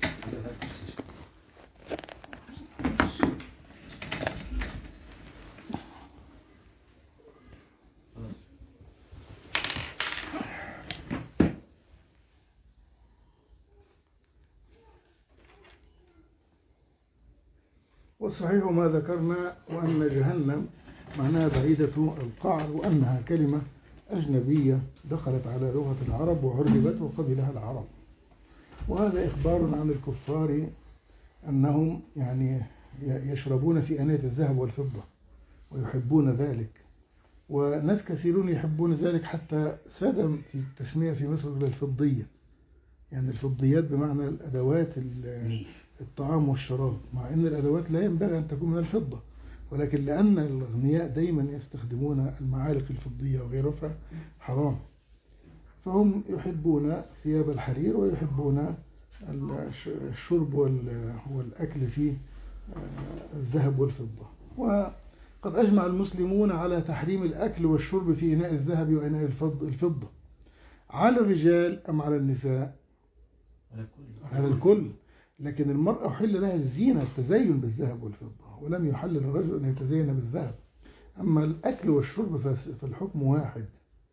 A: والصحيح ما ذكرنا وأن جهنم معناها بعيدة القعر، وأنها كلمة أجنبية دخلت على لغة العرب وعربت وقبلها العرب. وهذا إخبار عن الكفار أنهم يعني يشربون في آنية الذهب والفضة ويحبون ذلك، وناس كثيرون يحبون ذلك، حتى سادم في التسمية في مصر للفضية، يعني الفضيات بمعنى الأدوات الطعام والشراب، مع أن الأدوات لا ينبغي أن تكون من الفضة، ولكن لأن الأغنياء دايما يستخدمون المعالق الفضية وغيرها حرام، فهم يحبون ثياب الحرير ويحبون الشرب والأكل في الذهب والفضة. وقد أجمع المسلمون على تحريم الأكل والشرب في إناء الذهب وإناء الفضة، على الرجال أم على النساء؟ على الكل. لكن المرأة حل لها الزينة التزين بالذهب والفضة، ولم يحل للرجل أن يتزين بالذهب. أما الأكل والشرب فالحكم واحد.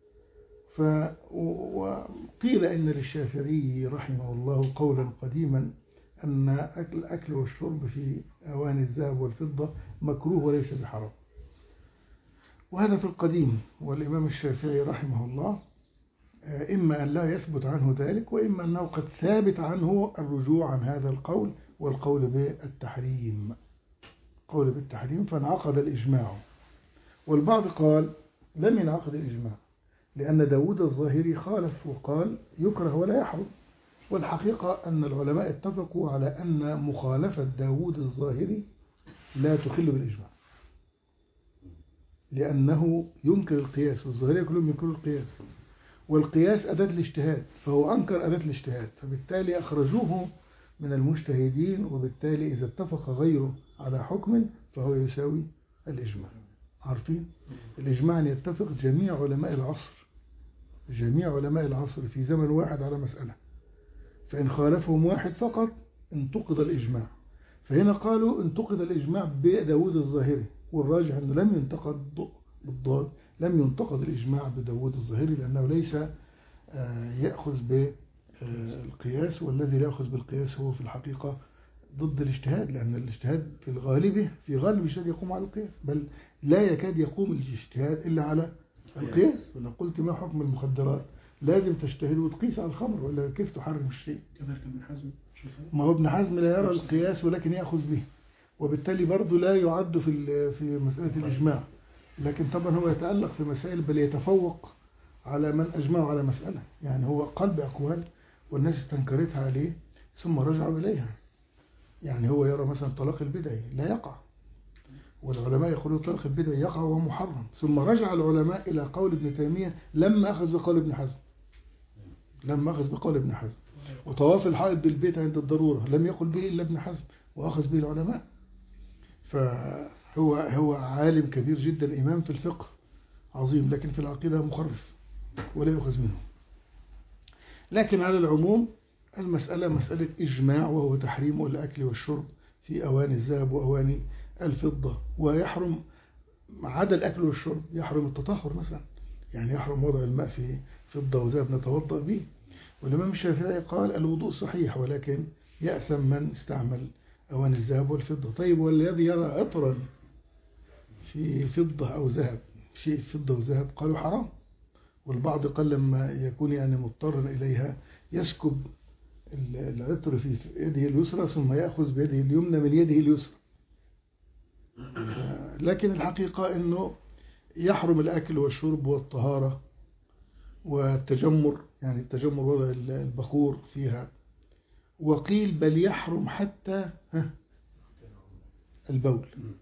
A: وقيل إن للشافعي رحمه الله قولا قديما أن الأكل والشرب في أواني الذهب والفضة مكروه وليس بحرام، وهذا في القديم. والإمام الشافعي رحمه الله إما أن لا يثبت عنه ذلك، وإما أنه قد ثابت عنه الرجوع عن هذا القول والقول بالتحريم قول بالتحريم فانعقد الإجماع. والبعض قال لم ينعقد الإجماع، لأن داود الظاهري خالف وقال يكره ولا يحرم. والحقيقة أن العلماء اتفقوا على أن مخالفة داود الظاهري لا تخل بالإجماع، لأنه ينكر القياس، والظاهرية كلهم ينكروا القياس، والقياس أداة الاجتهاد، فهو أنكر أداة الاجتهاد، فبالتالي أخرجوه من المجتهدين، وبالتالي إذا اتفق غيره على حكم فهو يساوي الإجماع. عارفين الإجماع أن يتفق جميع علماء العصر جميع علماء العصر في زمن واحد على مسألة، فإن خالفهم واحد فقط انتقد الإجماع. فهنا قالوا انتقد الإجماع بداود الظاهري، والراجح أنه لم ينتقد بالضاد لم ينتقد الإجماع بداود الظاهري، لأنه ليس يأخذ بالقياس، والذي لا يأخذ بالقياس هو في الحقيقة ضد الاجتهاد، لأن الاجتهاد في الغالب في غالب الاجتهاد يقوم على القياس، بل لا يكاد يقوم الاجتهاد إلا على القياس. ولو قلت ما حكم المخدرات لازم تجتهد وتقيس على الخمر، ولا كيف تحرم الشيء؟
F: كذلك ابن حزم.
A: ما هو ابن حزم لا يرى القياس ولكن يأخذ به، وبالتالي برضه لا يعد في في مسألة الإجماع، لكن طبعا هو يتألق في مسائل بل يتفوق على من أجمعوا على مسألة. يعني هو قال بأقوال والناس استنكرتها عليه ثم رجعوا إليها. يعني هو يرى مثلا طلاق البدعي لا يقع، والعلماء يقولون طلاق البدعي يقع وهو محرم، ثم رجع العلماء إلى قول ابن تيمية لما أخذ بقول ابن حزم لما أخذ بقول ابن حزم وطواف الحائط بالبيت عند الضرورة لم يقل به إلا ابن حزم وأخذ به العلماء. فهو هو عالم كبير جدا، إمام في الفقه عظيم، لكن في العقيدة مخرف ولا يؤخذ منه. لكن على العموم المسألة مسألة إجماع، وهو تحريم الأكل والشرب في أواني الذهب وأواني الفضة، ويحرم عدا الأكل والشرب يحرم التطهر مثلا، يعني يحرم وضع الماء في فضة وذهب نتوضأ به. والإمام الشافعي قال الوضوء صحيح ولكن يأثم من استعمل أواني الذهب والفضة. طيب والذي يرى عطرا في فضة أو ذهب شيء فضة وذهب قالوا حرام، والبعض قال لما يكون يعني مضطرا إليها يسكب العطر في يده اليسرى ثم يأخذ بيده اليمنى من يده اليسرى. لكن الحقيقة أنه يحرم الأكل والشرب والطهارة والتجمر، يعني التجمر وضع البخور فيها، وقيل بل يحرم حتى البول،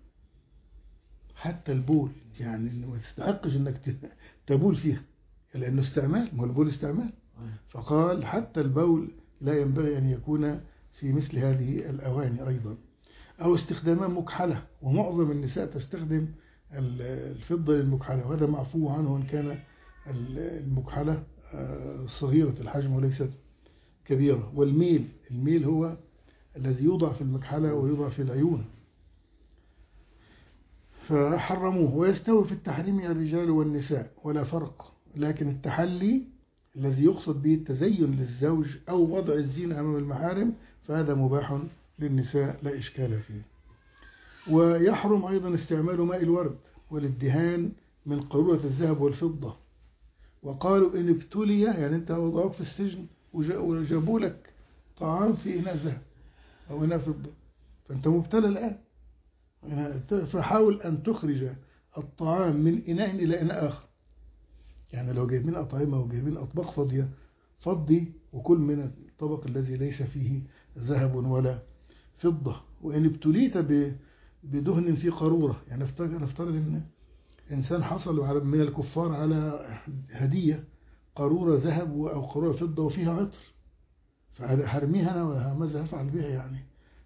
A: حتى البول، يعني ما تستحقش انك تبول فيها لأنه استعمال، ما البول استعمال. فقال حتى البول لا ينبغي أن يكون في مثل هذه الأواني أيضا، أو استخدامان مكحلة، ومعظم النساء تستخدم الفضة للمكحلة، وهذا معفو عنه إن كان المكحلة صغيرة الحجم وليست كبيرة. والميل، الميل هو الذي يوضع في المكحلة ويوضع في العيون، فحرموه. ويستوي في التحريم الرجال والنساء ولا فرق، لكن التحلي الذي يقصد به التزين للزوج أو وضع الزينة أمام المحارم فهذا مباح للنساء لا إشكال فيه. ويحرم أيضا استعمال ماء الورد والادهان من قارورة الذهب والفضة. وقالوا إن ابتلي، يعني أنت وضعوك في السجن وجابوا لك طعام في إناء ذهب أو إناء فضة فأنت مبتلى الآن، فحاول أن تخرج الطعام من إناء إلى إناء آخر. يعني لو جايبين أطعمة وجايبين أطباق فاضية فضي وكل من الطبق الذي ليس فيه ذهب ولا فضة. وإن ابتليت بدهن في قارورة، يعني نفترض إن إنسان حصل من الكفار على هدية قارورة ذهب أو قارورة فضة وفيها عطر، فهرميها أنا وماذا أفعل بها؟ يعني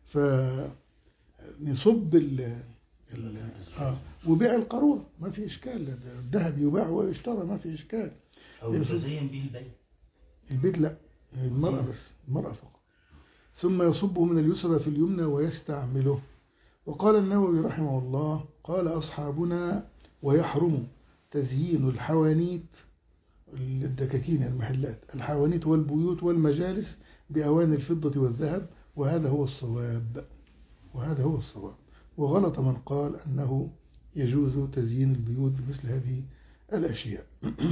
A: فنصب ال آه وبيع القارورة ما في إشكال، الذهب يباع ويشترى ما في إشكال.
C: أو يتزين به البيت،
A: البيت لا، المرأة بس، المرأة فقط. ثم يصبه من اليسرى في اليمنى ويستعمله. وقال النووي رحمه الله قال أصحابنا ويحرم تزيين الحوانيت الدكاكين المحلات الحوانيت والبيوت والمجالس بأواني الفضة والذهب، وهذا هو الصواب وهذا هو الصواب. وغلط من قال أنه يجوز تزيين البيوت بمثل هذه الأشياء.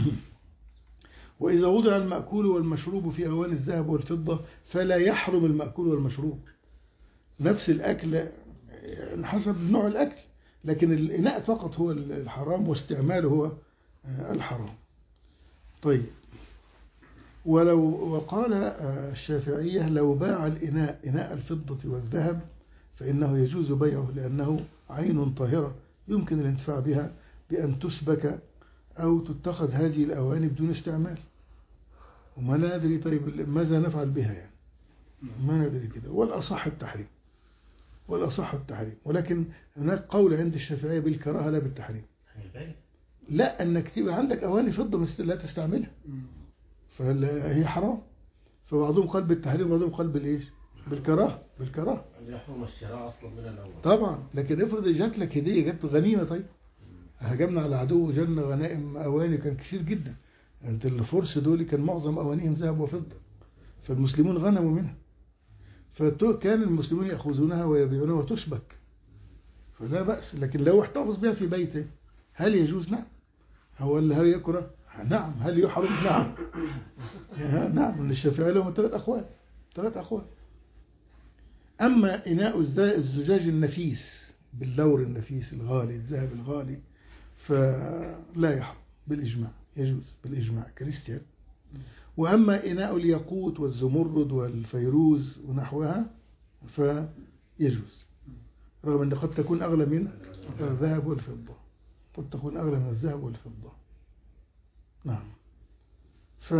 A: وإذا وضع المأكول والمشروب في أواني الذهب والفضة فلا يحرم المأكول والمشروب، نفس الأكل حسب نوع الأكل، لكن الإناء فقط هو الحرام واستعماله هو الحرام. طيب، ولو وقال الشافعية لو باع الإناء إناء الفضة والذهب فإنه يجوز بيعه لأنه عين طاهرة يمكن الانتفاع بها بأن تسبك أو تتخذ هذه الأواني بدون استعمال. وما ندري طيب ماذا نفعل بها، يعني ما ندري كده. والأصح التحريم والأصح التحريم ولكن هناك قول عند الشافعية بالكراهة لا بالتحريم. لا، أنك تبقى عندك أواني فضة لا تستعملها فهي حرام. فبعضهم قال بالتحريم وبعضهم قال بالإيش؟ بالكراهة. بالكراهة
B: يحرم الشراء أصلا من الأول
A: طبعا. لكن افرض جات لك هدية، جات غنيمة، طيب هجمنا على عدو وجالنا غنائم أواني كان كثير جدا، أنت الفرس دول كان معظم أوانيهم ذهب وفضة، فالمسلمون غنموا منها، فكان المسلمون يأخذونها ويبيعونها وتشبك، فلا بأس. لكن لو احتفظ بها في بيته هل يجوز؟ نعم. هو اللي هل يكره؟ نعم. هل يحرم؟ نعم. نعم. من الشافعي لهم ثلاث أقوال، ثلاث أقوال. أما إناء الزجاج النفيس باللور النفيس الغالي الذهب الغالي فلا يحرم بالإجماع، يجوز بالإجماع كالاستياب. وأما إناء الياقوت والزمرد والفيروز ونحوها فيجوز، رغم أن قد تكون أغلى من الذهب والفضة، قد تكون أغلى من الذهب والفضة. نعم. ف...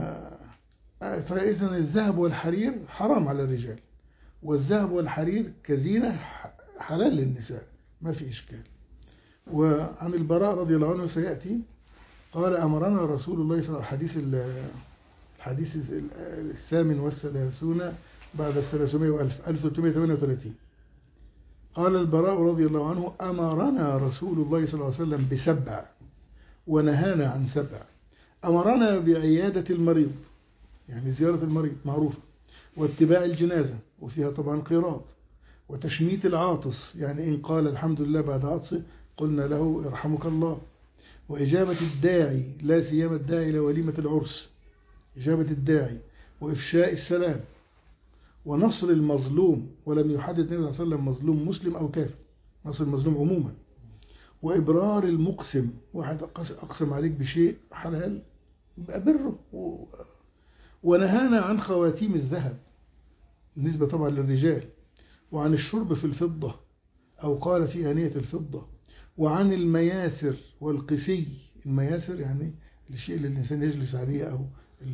A: فإذن الذهب والحرير حرام على الرجال، والذهب والحرير كزينة حلال للنساء، ما في إشكال. وعن البراء رضي الله عنه سيأتي قال أمرنا رسول الله صلى الله عليه وسلم، الحديث الثامن والثلاثون بعد الثلاثمائة وألف ألف وثلاثمائة وثمانية وثلاثين، قال البراء رضي الله عنه أمرنا رسول الله صلى الله عليه وسلم بسبع ونهانا عن سبع. أمرنا بعيادة المريض، يعني زيارة المريض معروفة، واتباع الجنازة وفيها طبعا قيراط، وتشميت العاطس، يعني إن قال الحمد لله بعد عطسه قلنا له يرحمك الله، وإجابة الداعي لا سيما الداعي إلى وليمة العرس، إجابة الداعي، وإفشاء السلام، ونصر المظلوم، ولم يحدد النبي صلى الله عليه وسلم مظلوم مسلم أو كافر، نصر المظلوم عموما، وإبرار المقسم، واحد أقسم عليك بشيء حلال أبره، ونهانا عن خواتيم الذهب بالنسبة طبعا للرجال، وعن الشرب في الفضة أو قال في آنية الفضة، وعن المياسر والقسي. المياسر يعني الشيء اللي الإنسان يجلس عليه أو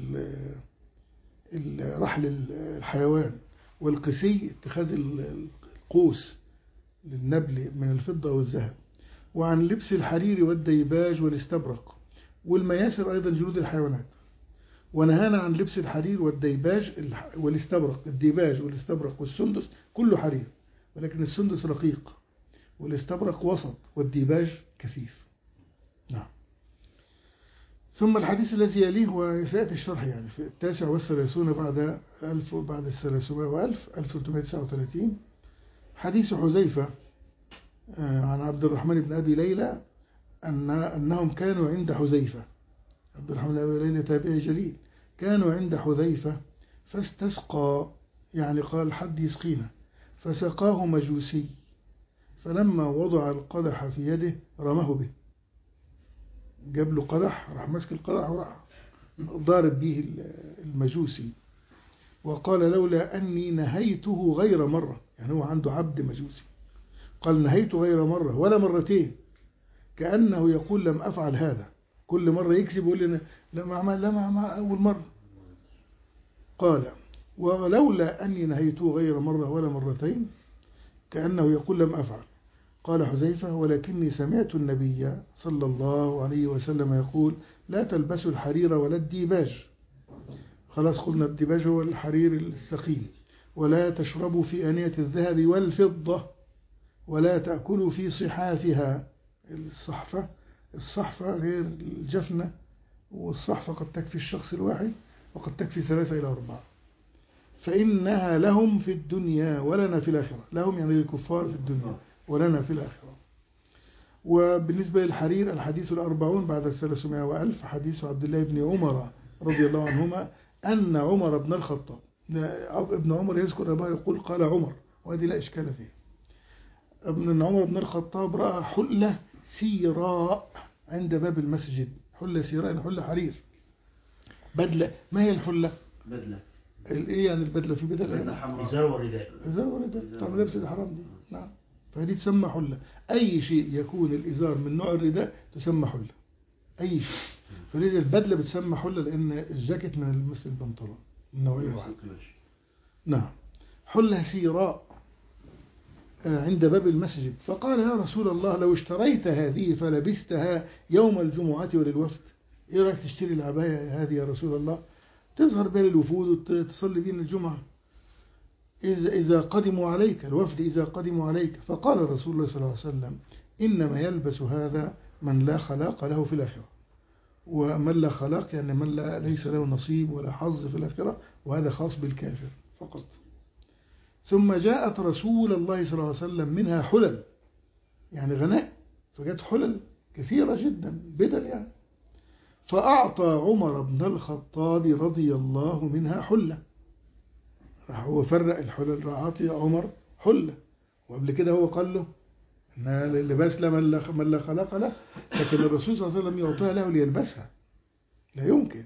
A: رحل الحيوان، والقسي اتخاذ القوس للنبل من الفضة والذهب، وعن لبس الحرير والديباج والاستبرق، والمياسر أيضا جلود الحيوانات. ونهانا عن لبس الحرير والديباج والاستبرق، الديباج والاستبرق والسندس كله حرير، ولكن السندس رقيق والاستبرق وسط والديباج كثيف. نعم. ثم الحديث الذي يليه وسيأتي الشرح يعني في التاسع والثلاثون بعد ألف بعد الثلاثمائة وألف ألف وثلاثمائة وتسعة وثلاثين، حديث حذيفة عن عبد الرحمن بن أبي ليلى أن أنهم كانوا عند حذيفة. عبد الرحمن بن أبي ليلى تابعي جليل، كانوا عند حذيفة فاستسقى، يعني قال حد يسقينا، فسقاه مجوسي، فلما وضع القدح في يده رماه به، جاب له قدح راح مسك القدح وراح ضارب به المجوسي، وقال لولا أني نهيته غير مرة، يعني هو عنده عبد مجوسي، قال نهيته غير مرة ولا مرتين، كأنه يقول لم أفعل هذا، كل مرة يكذب ويقول لنا لا ما عمل لا ما أول مرة. قال ولولا أني نهيته غير مرة ولا مرتين كأنه يقول لم أفعل. قال حذيفة ولكني سمعت النبي صلى الله عليه وسلم يقول لا تلبسوا الحرير ولا الديباج، خلاص قلنا الديباج هو الحرير الثقيل، ولا تشربوا في آنية الذهب والفضة، ولا تأكلوا في صحافها، الصحفة الصحفة غير الجفنة، والصحفة قد تكفي الشخص الواحد وقد تكفي ثلاثة إلى أربعة، فإنها لهم في الدنيا ولنا في الآخرة، لهم يعني الكفار في الدنيا ولنا في الآخرة. وبالنسبة للحرير الحديث الأربعون بعد الثلاثمائة وألف، حديث عبد الله بن عمر رضي الله عنهما أن عمر بن الخطاب، ابن عمر يذكر أباه يقول قال عمر، وهذه لا إشكال فيه، ابن عمر بن الخطاب رأى حلة سيراء عند باب المسجد، حلة سيراء يعني حلة حرير، بدلة. ما هي الحلة؟
B: بدلة.
A: ايه يعني البدلة؟ في بدلة
C: إزار ورداء.
A: إزار ورداء طبعا لبس الحرام دي. نعم. فهذه تسمى حلة، أي شيء يكون الإزار من نوع الرداء تسمى حلة، أي شيء. فلذا البدلة بتسمى حلة لأن الجاكيت من مثل البنطلون من نوعية واحدة. نعم. حلة سيراء عند باب المسجد، فقال يا رسول الله لو اشتريت هذه فلبستها يوم الجمعة وللوفد، ايه رأيك تشتري العباية هذه يا رسول الله تظهر بها للوفود وتصلي بين الجمعة إذا إذا قدموا عليك، الوفد إذا قدموا عليك. فقال رسول الله صلى الله عليه وسلم إنما يلبس هذا من لا خلاق له في الآخرة، ومن لا خلاق يعني من لا ليس له نصيب ولا حظ في الآخرة، وهذا خاص بالكافر فقط. ثم جاءت رسول الله صلى الله عليه وسلم منها حلل، يعني غناء، فجاءت حلل كثيرة جدا بدل يعني. فأعطى عمر بن الخطاب رضي الله منها حلة، راح هو فرق الحلل، راح أعطي عمر حلة، وقبل كده هو قال له إن اللباس لا من لا خلق له، لكن الرسول صلى الله عليه وسلم يعطيها له ليلبسها، لا يمكن.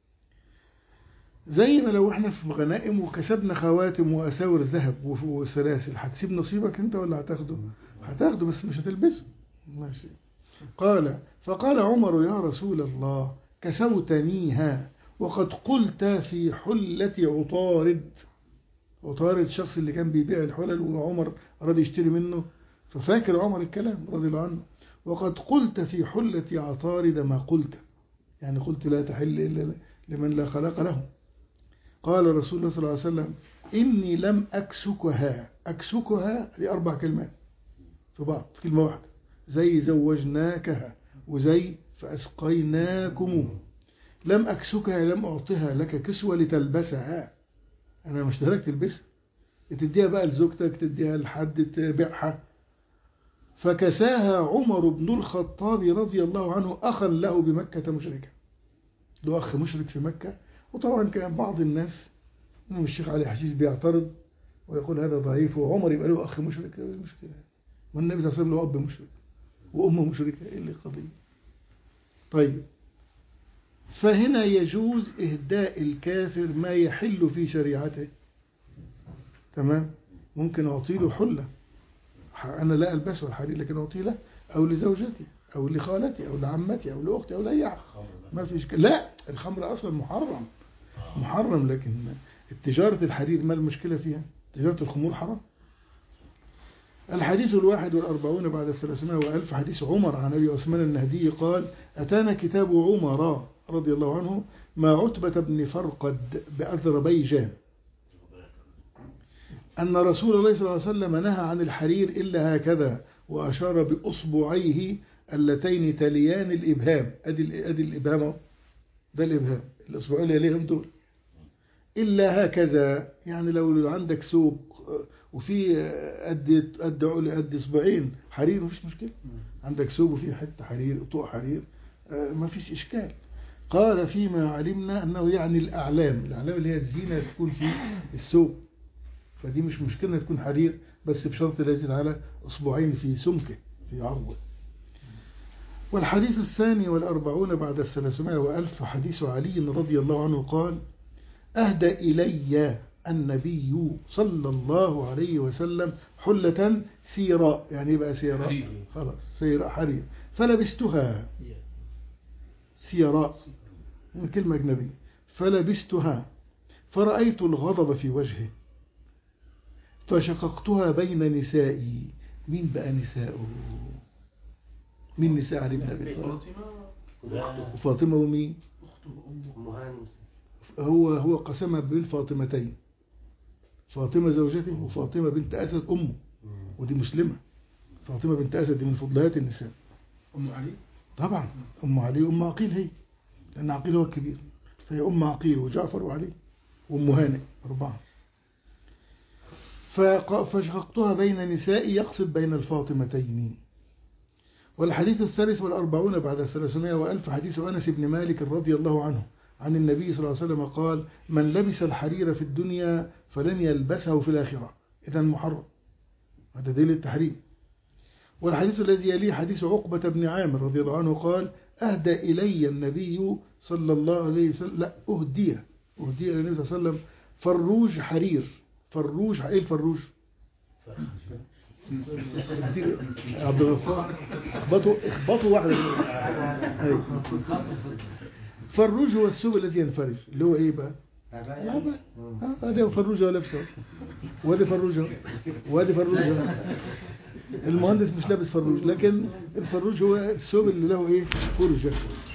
A: زي ما لو احنا في غنائم وكسبنا خواتم وأساور ذهب وسلاسل، هتسيب نصيبك انت ولا هتاخده؟ هتاخده بس مش هتلبسه. ماشي. قال فقال عمر يا رسول الله كسوتنيها وقد قلت في حلة عطارد. عطارد الشخص اللي كان بيبيع الحلل وعمر رضي يشتري منه، ففاكر عمر الكلام رضي الله عنه، وقد قلت في حلة عطارد ما قلت، يعني قلت لا تحل إلا لمن لا خلق له. قال رسول الله صلى الله عليه وسلم إني لم أكسكها. أكسكها دي أربع كلمات في بعض، كلمة واحدة، زي زوجناكها وزي فأسقيناكم. لم أكسكها، لم أعطيها لك كسوة لتلبسها، أنا مش دهلك تلبسها، تديها بقى لزوجتك، تديها لحد تبيعها. فكساها عمر بن الخطاب رضي الله عنه أخا له بمكة مشركا، له أخ مشرك في مكة. وطبعا كان بعض الناس منهم الشيخ علي حشيش بيعترض ويقول هذا ضعيف، وعمر يبقى له أخ مشرك، مشكلة. والنبي صلى الله عليه وسلم له أب مشرك وأمه مشركة، إيه اللي قضية؟ طيب، فهنا يجوز إهداء الكافر ما يحل في شريعته. تمام؟ ممكن أعطي له حلة أنا لا ألبسه الحرير، لكن أعطي له، أو لزوجتي أو لخالتي أو لعمتي أو لأختي أو لأي أحد، ما في إشكال. لا، الخمر أصلا محرم محرم، لكن التجارة الحرير ما المشكلة فيها؟ تجارة الخمور حرام. الحديث الواحد والأربعون بعد الثلاثمائة وألف، حديث عمر عن أبي عثمان النهدي قال أتانا كتاب عمر رضي الله عنه ما عتبة بن فرقد بأذربيجان أن رسول الله صلى الله عليه وسلم نهى عن الحرير إلا هكذا، وأشار بأصبعيه اللتين تليان الإبهام. أدي, أدي الإبهام، ده الإبهام، الأصبعين اللي يليهم دول، إلا هكذا. يعني لو عندك سوق وفي قد قد قد إصبعين حرير مفيش مشكلة، عندك سوق وفي حتة حرير طوق حرير مفيش إشكال. قال فيما علمنا أنه يعني الأعلام، الأعلام اللي هي الزينة تكون في السوق، فدي مش مشكلة تكون حرير، بس بشرط لا يزيد على أصبعين في سمكه في عرضه. والحديث الثاني والأربعون بعد الثلاثمائة وألف، حديث علي رضي الله عنه قال أهدى إلي النبي صلى الله عليه وسلم حلة سيراء. يعني يبقى سيراء خلاص، سيراء حرير، فلبستها. سيراء كلمة أجنبية. فلبستها فرأيت الغضب في وجهه فشققتها بين نسائي. مين بقى نساؤه؟ مين نساء علي بن أبي طالب؟ وفاطمة ومين؟ هو هو قسمها بين فاطمتين، فاطمة زوجته وفاطمة بنت أسد أمه، ودي مسلمة. فاطمة بنت أسد دي من فضليات النساء.
F: أم علي
A: طبعا أم علي وأم عقيل، هي لأن عقيل هو الكبير، فهي أم عقيل وجعفر وعلي وأم هانئ، أربعة. فشققتها بين نسائي، يقصد بين الفاطمتين. والحديث الثالث والأربعون بعد الثلاثمائة وألف، حديث أنس بن مالك رضي الله عنه عن النبي صلى الله عليه وسلم قال من لبس الحرير في الدنيا فلن يلبسه في الآخرة، إذن محرم، هذا دليل التحريم. والحديث الذي يليه حديث عقبة بن عامر رضي الله عنه قال أهدى إلي النبي صلى الله عليه وسلم، لا أهدي أهدي إلى النبي صلى الله عليه وسلم فروج حرير. فروج، إيه الفروج؟ عبد الغفار اخبطوا اخبطوا واحدة. فروج هو الثوب الذي ينفرج، اللي هو ايه بقى؟ لا هذا هو فروج ولبسه، وادي فروج وادي فروج. المهندس مش لابس فروج، لكن الفروج هو الثوب اللي له ايه؟ فرجة.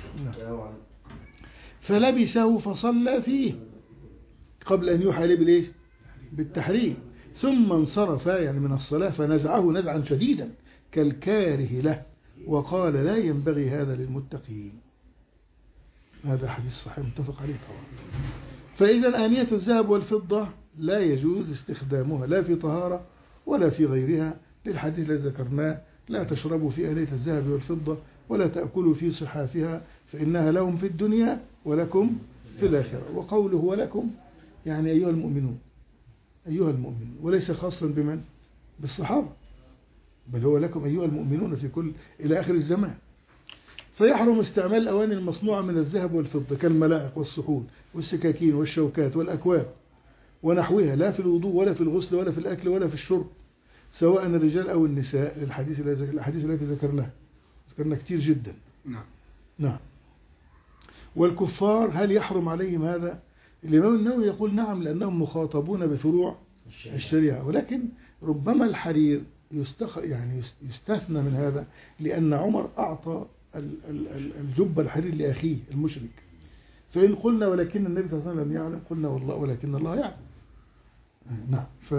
A: فلبسه فصلى فيه قبل ان يوحى عليه بالايه؟ بالتحريم. ثم انصرف يعني من الصلاة فنزعه نزعا شديدا كالكاره له، وقال لا ينبغي هذا للمتقين. هذا حديث صحيح متفق عليه طبعا. فإذا آنية الذهب والفضة لا يجوز استخدامها لا في طهارة ولا في غيرها، للحديث الذي ذكرناه: لا تشربوا في آنية الذهب والفضة ولا تأكلوا في صحافها فإنها لهم في الدنيا ولكم في الآخرة. وقوله ولكم يعني أيها المؤمنون، أيها المؤمنون، وليس خاصا بمن؟ بالصحابة، بل هو لكم أيها المؤمنون في كل إلى آخر الزمان. فيحرم استعمال الأواني المصنوعة من الذهب والفضة كالملاعق والصحون والسكاكين والشوكات والأكواب ونحوها، لا في الوضوء ولا في الغسل ولا في الأكل ولا في الشرب، سواء الرجال أو النساء، للحديث الحديث الذي ذكرناه ذكرنا كتير جدا.
F: نعم
A: نعم. والكفار هل يحرم عليهم هذا؟ الإمام النووي يقول نعم، لأنهم مخاطبون بفروع الشريعة، ولكن ربما الحرير يستخ يعني يستثنى من هذا، لأن عمر أعطى الجبة الحرير لأخيه المشرك. فإن قلنا ولكن النبي صلى الله عليه وسلم يعلم، قلنا والله ولكن الله يعلم. نعم. ف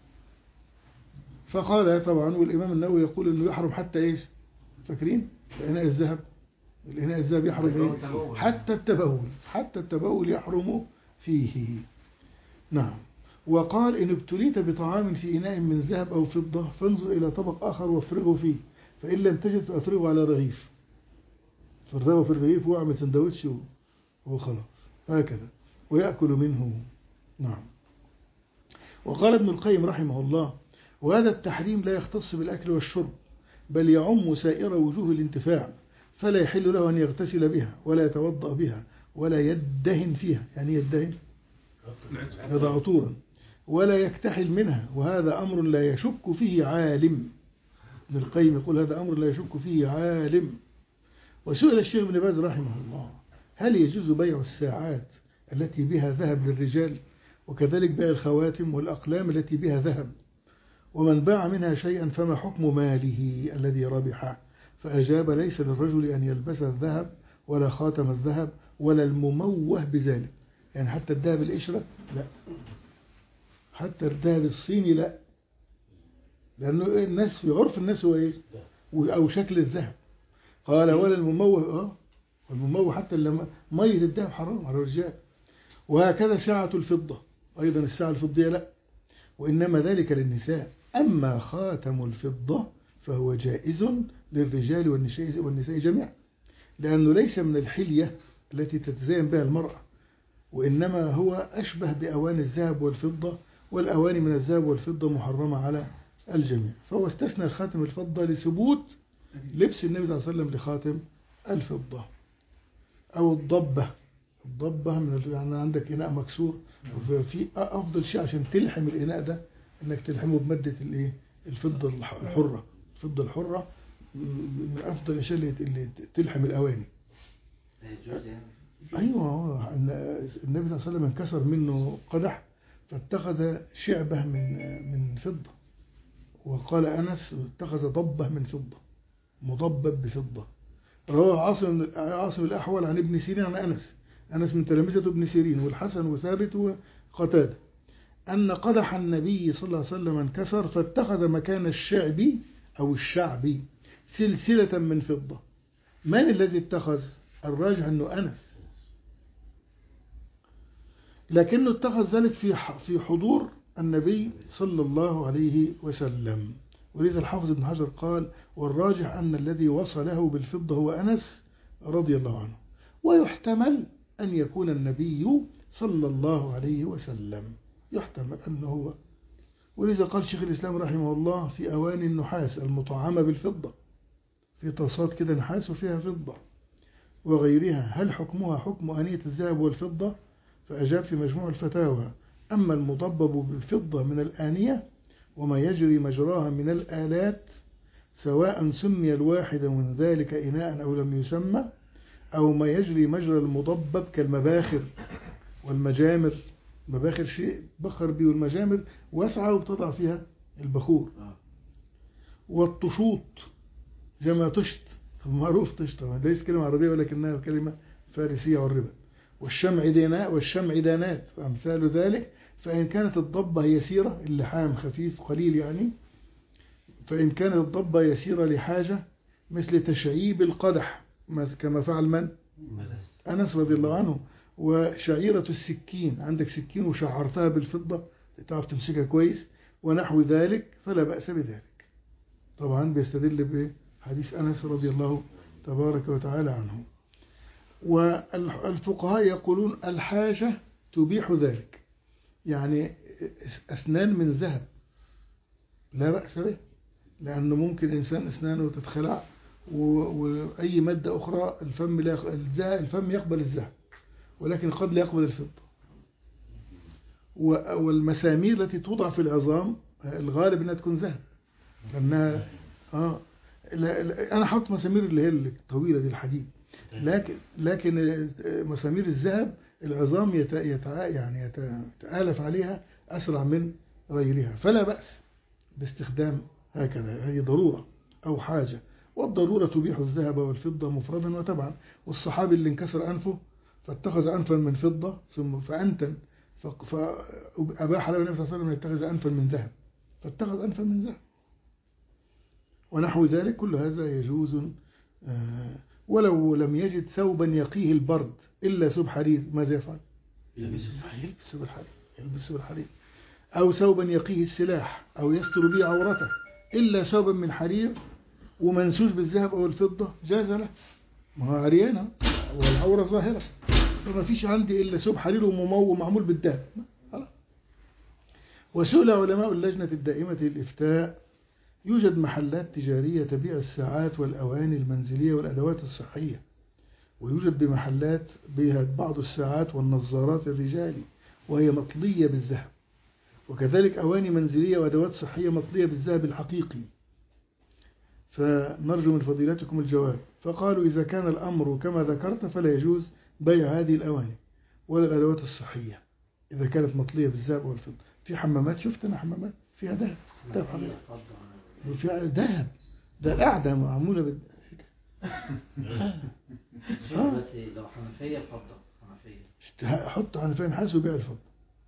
A: فقال طبعا، والإمام النووي يقول إنه يحرم حتى إيش؟ فاكرين؟ الإناء الذهب، الإناء الذهب يحرم إيه؟ حتى التبول، حتى التبول يحرم فيه. نعم. وقال إن ابتليت بطعام في إناء من ذهب أو فضة فانظر إلى طبق آخر وافرغه فيه، فإن لم تجد فأفرغه على رغيف، فرغه في الرغيف واعمل سندوتش وخلاص هكذا ويأكل منه. نعم. وقال ابن القيم رحمه الله: وهذا التحريم لا يختص بالأكل والشرب، بل يعم سائر وجوه الانتفاع، فلا يحل له أن يغتسل بها ولا يتوضأ بها ولا يدهن فيها، يعني يدهن يضع عطورا، ولا يكتحل منها، وهذا أمر لا يشك فيه عالم. ابن القيم يقول هذا أمر لا يشك فيه عالم. وسئل الشيخ ابن باز رحمه الله: هل يجوز بيع الساعات التي بها ذهب للرجال، وكذلك بيع الخواتم والأقلام التي بها ذهب، ومن باع منها شيئا فما حكم ماله الذي ربحه؟ فأجاب: ليس للرجل أن يلبس الذهب ولا خاتم الذهب ولا المموه بذلك، يعني حتى الذهب القشرة لا، حتى الذهب الصيني لا، لأنه الناس في عرف الناس هو إيه؟ أو شكل الذهب. قال: ولا المموه، آه والمموه حتى لما مية الذهب حرام على الرجال. وهكذا ساعة الفضة أيضا، الساعة الفضية لا، وإنما ذلك للنساء. أما خاتم الفضة فهو جائز للرجال والنساء والنساء جميعا، لأنه ليس من الحلية التي تتزين بها المرأة، وإنما هو أشبه بأواني الذهب والفضة، والأواني من الذهب والفضة محرمة على الجميع. فهو استثنى الخاتم الفضة لثبوت لبس النبي صلى الله عليه وسلم لخاتم الفضة. أو الضبة، الضبة من يعني عندك إناء مكسور، وفي أفضل شيء عشان تلحم الإناء ده إنك تلحمه بمادة الإيه؟ الفضة الحرة. الفضة الحرة من أفضل الأشياء اللي تلحم الأواني. أيوة، النبي صلى الله عليه وسلم انكسر منه قدح فاتخذ شعبة من من فضة، وقال أنس اتخذ ضبة من فضة، مضبب بفضة. رواه عاصم عاصم الأحول عن ابن سيرين عن أنس، أنس من تلامذة ابن سيرين والحسن وثابت وقتادة، أن قدح النبي صلى الله عليه وسلم انكسر فاتخذ مكان الشعبي أو الشعبي سلسلة من فضة. من الذي اتخذ؟ الراجح أنه أنس، لكنه اتخذ ذلك في في حضور النبي صلى الله عليه وسلم. ولذا الحافظ ابن حجر قال: والراجح أن الذي وصله بالفضة هو أنس رضي الله عنه، ويحتمل أن يكون النبي صلى الله عليه وسلم، يحتمل أنه هو. ولذا قال شيخ الإسلام رحمه الله: في أواني النحاس المطعمة بالفضة، في طاسات كده نحاس وفيها فضة وغيرها، هل حكمها حكم آنية الذهب والفضة؟ فأجاب في مجموع الفتاوى: أما المضبب بالفضة من الآنية وما يجري مجراها من الآلات، سواء سمي الواحد من ذلك إناء أو لم يسمى، أو ما يجري مجرى المضبب كالمباخر والمجامر. مباخر شيء بخر به، والمجامر واسعة وبتضع فيها البخور. والطشوط جمع طشت، معروف طشت ليس كلمة عربية ولكنها كلمة فارسية عربة. والشمع دانات والشمع دانات فأمثال ذلك. فإن كانت الضبة يسيرة، اللحام خفيف قليل يعني، فإن كانت الضبة يسيرة لحاجة مثل تشعيب القدح كما فعل من؟ أنس رضي الله عنه. وشعيرة السكين، عندك سكين وشعرتها بالفضة تعرف تمسكها كويس ونحو ذلك فلا بأس بذلك. طبعا بيستدل بحديث أنس رضي الله تبارك وتعالى عنه. والفقهاء يقولون الحاجة تبيح ذلك، يعني أسنان من ذهب لا بأس به، لأنه ممكن إنسان أسنانه تتخلع وأي مادة أخرى الفم لا الفم يقبل الذهب ولكن قد لا يقبل الفضة. والمسامير التي توضع في العظام الغالب أنها تكون ذهب، لأنها آه لا لا أنا حط مسامير اللي هي الطويلة دي الحديد، لكن لكن مسامير الذهب العظام يت يتع يعني يتآلف عليها أسرع من غيرها، فلا بأس باستخدام هكذا. هذه ضرورة أو حاجة، والضرورة تبيح الذهب والفضة مفردا وتبعا. والصحابي اللي انكسر أنفه فاتخذ أنفا من فضة ثم فأنتن فأباح له النبي صلى الله عليه وسلم أن يتخذ أنفا من ذهب فاتخذ أنفا من ذهب ونحو ذلك. كل هذا يجوز. ولو لم يجد ثوبا يقيه البرد إلا ثوب حرير ماذا يفعل؟ يلبس ثوب الحرير، يلبس ثوب الحرير. أو ثوبا يقيه السلاح أو يستر به عورته إلا ثوبا من حرير ومنسوج بالذهب أو الفضة جاز له، ما هو عريانة والعورة ظاهرة، فما فيش عندي إلا ثوب حرير ومعمول بالذهب. وسئل علماء اللجنة الدائمة للإفتاء: يوجد محلات تجارية تبيع الساعات والأواني المنزلية والأدوات الصحية، ويوجد بمحلات بها بعض الساعات والنظارات الرجالي وهي مطلية بالذهب، وكذلك أواني منزلية وأدوات صحية مطلية بالذهب الحقيقي، فنرجو من فضيلتكم الجواب. فقالوا: إذا كان الأمر كما ذكرت فلا يجوز بيع هذه الأواني ولا الأدوات الصحية إذا كانت مطلية بالذهب والفضة. في حمامات، شفت أنا حمامات فيها ذهب، ذهب حقيقي وفيها ذهب، ده القعدة معمولة بال
B: بس لو حنفية فضة، حنفية
A: حط حنفية نحاس وبيع الفضة.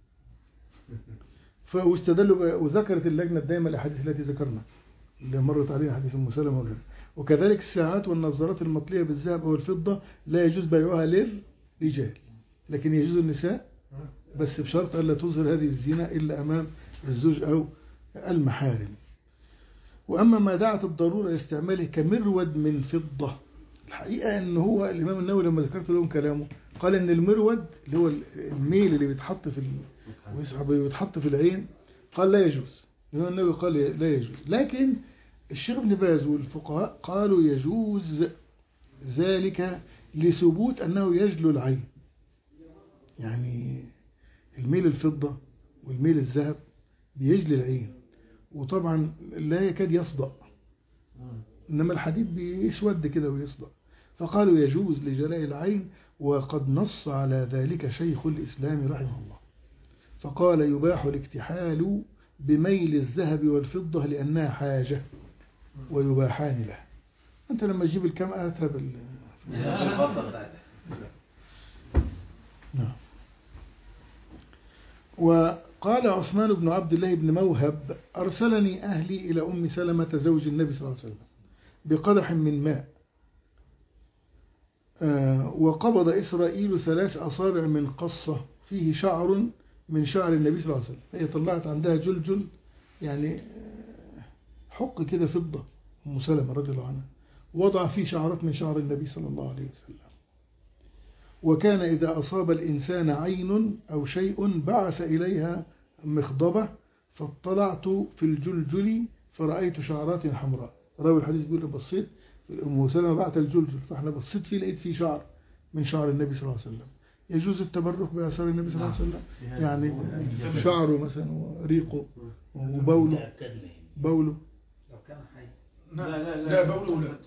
A: فاستدلوا وذكرت اللجنة الدائمة الأحاديث التي ذكرنا اللي مرت علينا حديث أم سلمة وغيره. وكذلك الساعات والنظارات المطلية بالذهب والفضة لا يجوز بيعها للرجال لكن يجوز النساء، بس بشرط ألا تظهر هذه الزينة إلا أمام الزوج أو المحارم. وأما ما دعت الضرورة لاستعماله كمرود من فضة، الحقيقة أن هو الإمام النووي لما ذكرت لهم كلامه قال أن المرود اللي هو الميل اللي بيتحط في بيتحط في العين قال لا يجوز. الإمام النووي قال لا يجوز، لكن الشيخ ابن باز والفقهاء قالوا يجوز ذلك لثبوت أنه يجلو العين، يعني الميل الفضة والميل الذهب بيجلي العين وطبعا لا يكاد يصدأ، إنما الحديد بيسود كده ويصدأ، فقالوا يجوز لجلاء العين. وقد نص على ذلك شيخ الإسلام رحمه الله فقال: يباح الاكتحال بميل الذهب والفضة لأنها حاجة ويباحان له. أنت لما تجيب الكم أترى بال نعم. وقال عثمان بن عبد الله بن موهب: أرسلني أهلي إلى أم سلمة زوج النبي صلى الله عليه وسلم بقدح من ماء، آه وقبض إسرائيل ثلاث أصابع من قصة فيه شعر من شعر النبي صلى الله عليه وسلم. هي طلعت عندها جلجل يعني حق كده فضة، أم سلمة رضي الله عنها وضع فيه شعرات من شعر النبي صلى الله عليه وسلم. وكان إذا أصاب الإنسان عين أو شيء بعث إليها مخضبة فاطلعت في الجلجل فرأيت شعرات حمراء. راوي الحديث بيقول: بصيت أم سلمة بعت الجلجل فاحنا بصيت فيه لقيت فيه شعر من شعر النبي صلى الله عليه وسلم. يجوز التبرك بأثار النبي صلى الله عليه وسلم، يعني شعره مثلا وريقه وبوله بوله
B: لو كان حي.
F: لا لا لا بوله لا.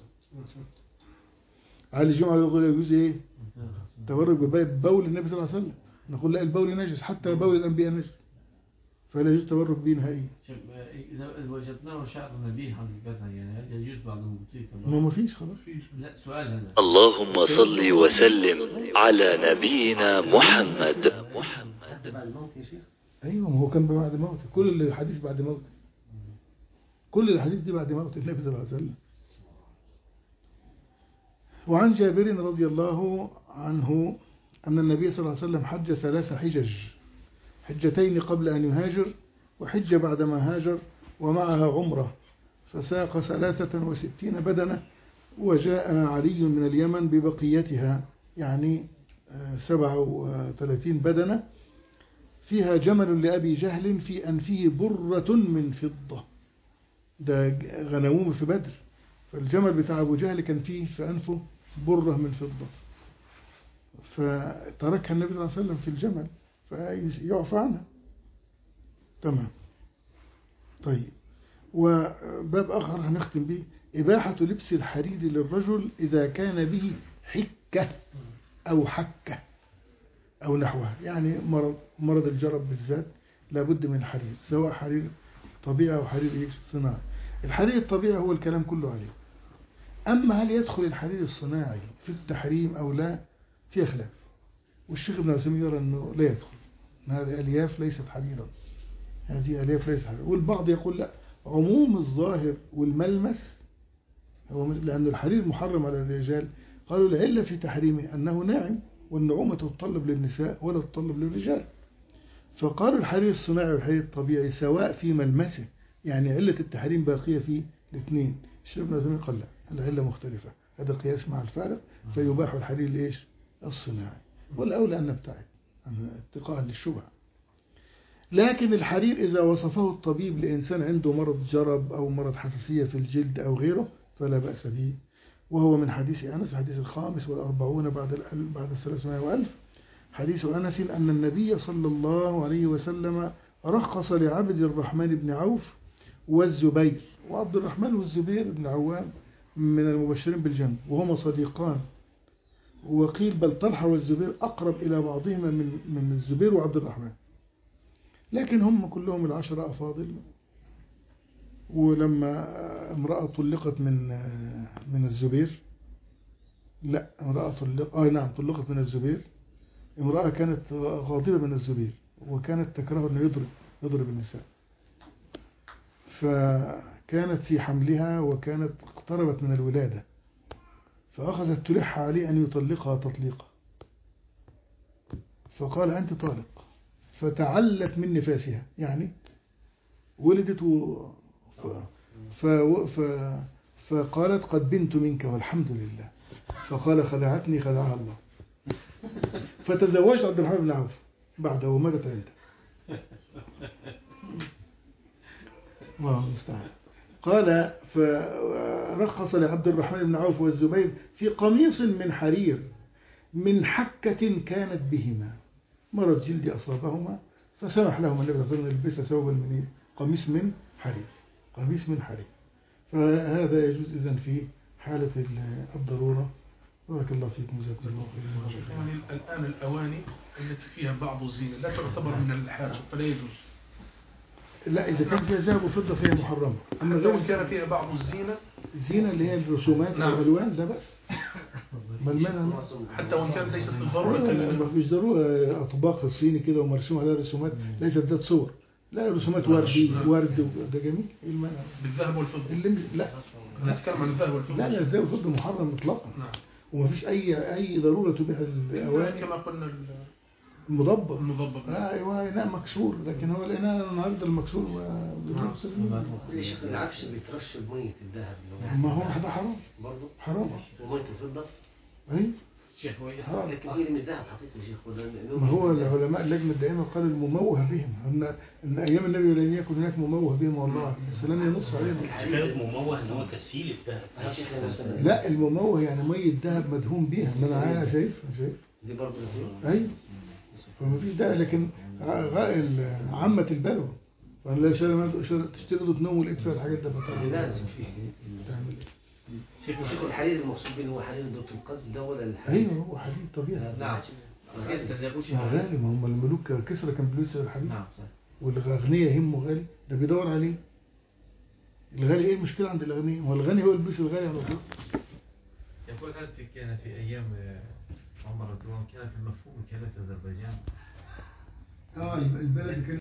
A: على الجمعة يقول يجوز ايه تبرك ببول النبي صلى الله عليه وسلم. نقول لا، البول نجس، حتى بول الأنبياء نجس، فلا يجوز تبرك به نهائيا.
D: إذا وجدناه شعر النبي حقيقة يعني هل يجوز بعد المبتيك؟
A: ما ما فيش خلاص.
D: لا سؤال هذا.
E: اللهم صل وسلم على نبينا محمد.
B: حتى بعد الموت يا شيخ؟
A: أيوة، ما هو كان بعد موته، كل الحديث بعد موته، كل الحديث دي بعد موت النبي صلى الله عليه وسلم. وعن جابر رضي الله عنه أن النبي صلى الله عليه وسلم حج ثلاث حجج، حجتين قبل أن يهاجر وحجة بعدما هاجر ومعها عمرة، فساق ثلاثة وستين بدنة، وجاء علي من اليمن ببقيتها يعني سبعة وثلاثين بدنة فيها جمل لأبي جهل في أنفه برة من فضة، ده غنوم في بدر، فالجمل بتاع أبو جهل كان فيه في أنفه برة من فضة، فتركها النبي صلى الله عليه وسلم في الجمل فيعفى عنها. تمام. طيب، وباب آخر هنختم به: إباحة لبس الحرير للرجل إذا كان به حكة أو حكة أو نحوها، يعني مرض مرض الجرب بالذات لابد من الحرير، سواء حرير طبيعي أو حرير إيه صناعي. الحرير الطبيعي هو الكلام كله عليه، أما هل يدخل الحرير الصناعي في التحريم أو لا فيه خلاف، والشيخ ابن عثيمين يرى أنه لا يدخل، هذه ألياف ليست حريرا، هذه ألياف ليست حريرا، والبعض يقول لا، عموم الظاهر والملمس هو لأن الحرير محرم على الرجال، قالوا العلة في تحريمه أنه ناعم، والنعومة تطلب للنساء ولا تطلب للرجال، فقالوا الحرير الصناعي والحرير الطبيعي سواء في ملمسه، يعني علة التحريم باقية في الاثنين. الشيخ ابن عثيمين قال لا، العلة مختلفة، هذا قياس مع الفارق، فيباح الحرير لإيش الصناعي، والأولى أن نبتعد اتقاء للشبهة. لكن الحرير إذا وصفه الطبيب لإنسان عنده مرض جرب أو مرض حساسية في الجلد أو غيره فلا بأس به، وهو من حديث أنس، الحديث الخامس والأربعون بعد الألف بعد الثلاثمائة وألف، حديث أنس أن النبي صلى الله عليه وسلم رخص لعبد الرحمن بن عوف والزبير، وعبد الرحمن والزبير بن عوام من المبشرين بالجنة وهما صديقان، وقيل بل طلحة والزبير أقرب إلى بعضهما من من الزبير وعبد الرحمن، لكن هم كلهم العشرة أفاضل. ولما امرأة طلقت من من الزبير، لا امرأة طلقت آه نعم طلقت من الزبير، امرأة كانت غاضبة من الزبير وكانت تكره أنه يضرب يضرب النساء، فكانت في حملها وكانت اقتربت من الولادة، فأخذت تلح عليه أن يطلقها تطليقا، فقال أنت طالق، فتعلت من نفاسها، يعني ولدت و... ف... ف... ف... فقالت قد بنت منك والحمد لله، فقال خدعتني خدعها الله، فتزوجت عبد الرحمن بن عوف بعده وماتت عنده. الله المستعان. قال فرخص لعبد الرحمن بن عوف والزبير في قميص من حرير من حكة كانت بهما، مرض جلدي أصابهما، فسمح لهم النبي صلى الله عليه وسلم يلبس ثوبا من قميص من حرير، قميص من حرير، فهذا يجوز إذن في حالة الضرورة. بارك الله فيكم وجزاكم الله خيرا.
F: يعني الآن الأواني التي فيها بعض الزينة لا تعتبر من الحاجة فلا يجوز.
A: لا، إذا كان فيها ذهب وفضة فيها محرمة، أما
F: لو كان فيها بعض الزينة،
A: الزينة اللي هي الرسومات
F: نعم.
A: والألوان ده بس، ما المانع
F: حتى وإن كانت ليست بالضرورة.
A: ما فيش ضرورة أطباق الصيني كده ومرسوم عليها رسومات ليست ذات صور، لا رسومات وردي ورد ده جميل، ايه المانع؟
F: بالذهب والفضة
A: اللي لا
F: نتكلم عن الذهب والفضة.
A: لا لا الذهب والفضة محرم مطلقا.
F: نعم.
A: وما فيش أي أي ضرورة تبيح الأواني
F: كما قلنا
A: المضبب
F: المضبب.
A: آه أيوة إناء مكسور، لكن هو الإناء النهارده المكسور ما
B: كل شيخ العفش بيترش بمية الذهب اللي هو
A: ما هو ده حرام
B: برضه
A: حرام
B: ومية الفضة.
A: أي
C: شيخ هو
B: حرام، لكن هي مش ذهب حقيقي يا شيخ.
A: ما هو العلماء اللجنة الدائمة قالوا المموه بهم، أن أن أيام النبي لن يكن هناك مموه بهم والله، بس لم ينص عليهم.
C: كانت مموه ان هو تسييل الذهب.
A: لا المموه يعني مية ذهب مدهون بيها، ما أنا شايف شايف
B: دي برضه
A: أي فما فيش ده، لكن غائل عامة البلوى ولا شيء تشتري أوضة نوم ولقيت فيها الحاجات ده بطل
B: لازم فيه. شيخ شيخ الحرير المقصود به هو حرير دكتور القصد ده ولا الحرير؟
A: ايوه هو حديد طبيعي.
B: نعم.
A: ما غالي، ما هم الملوك كسرى كان بيلبسوا الحديد.
B: نعم صح.
A: والأغنياء يهمه غالي، ده بيدور عليه. الغالي ايه المشكلة عند الأغنياء؟ هو الغني هو اللي بيلبس الغالي على طول.
D: يقول هل في كان في أيام عمر رضي الله عنه كان في المفهوم كانت أذربيجان؟
A: اه البلد كان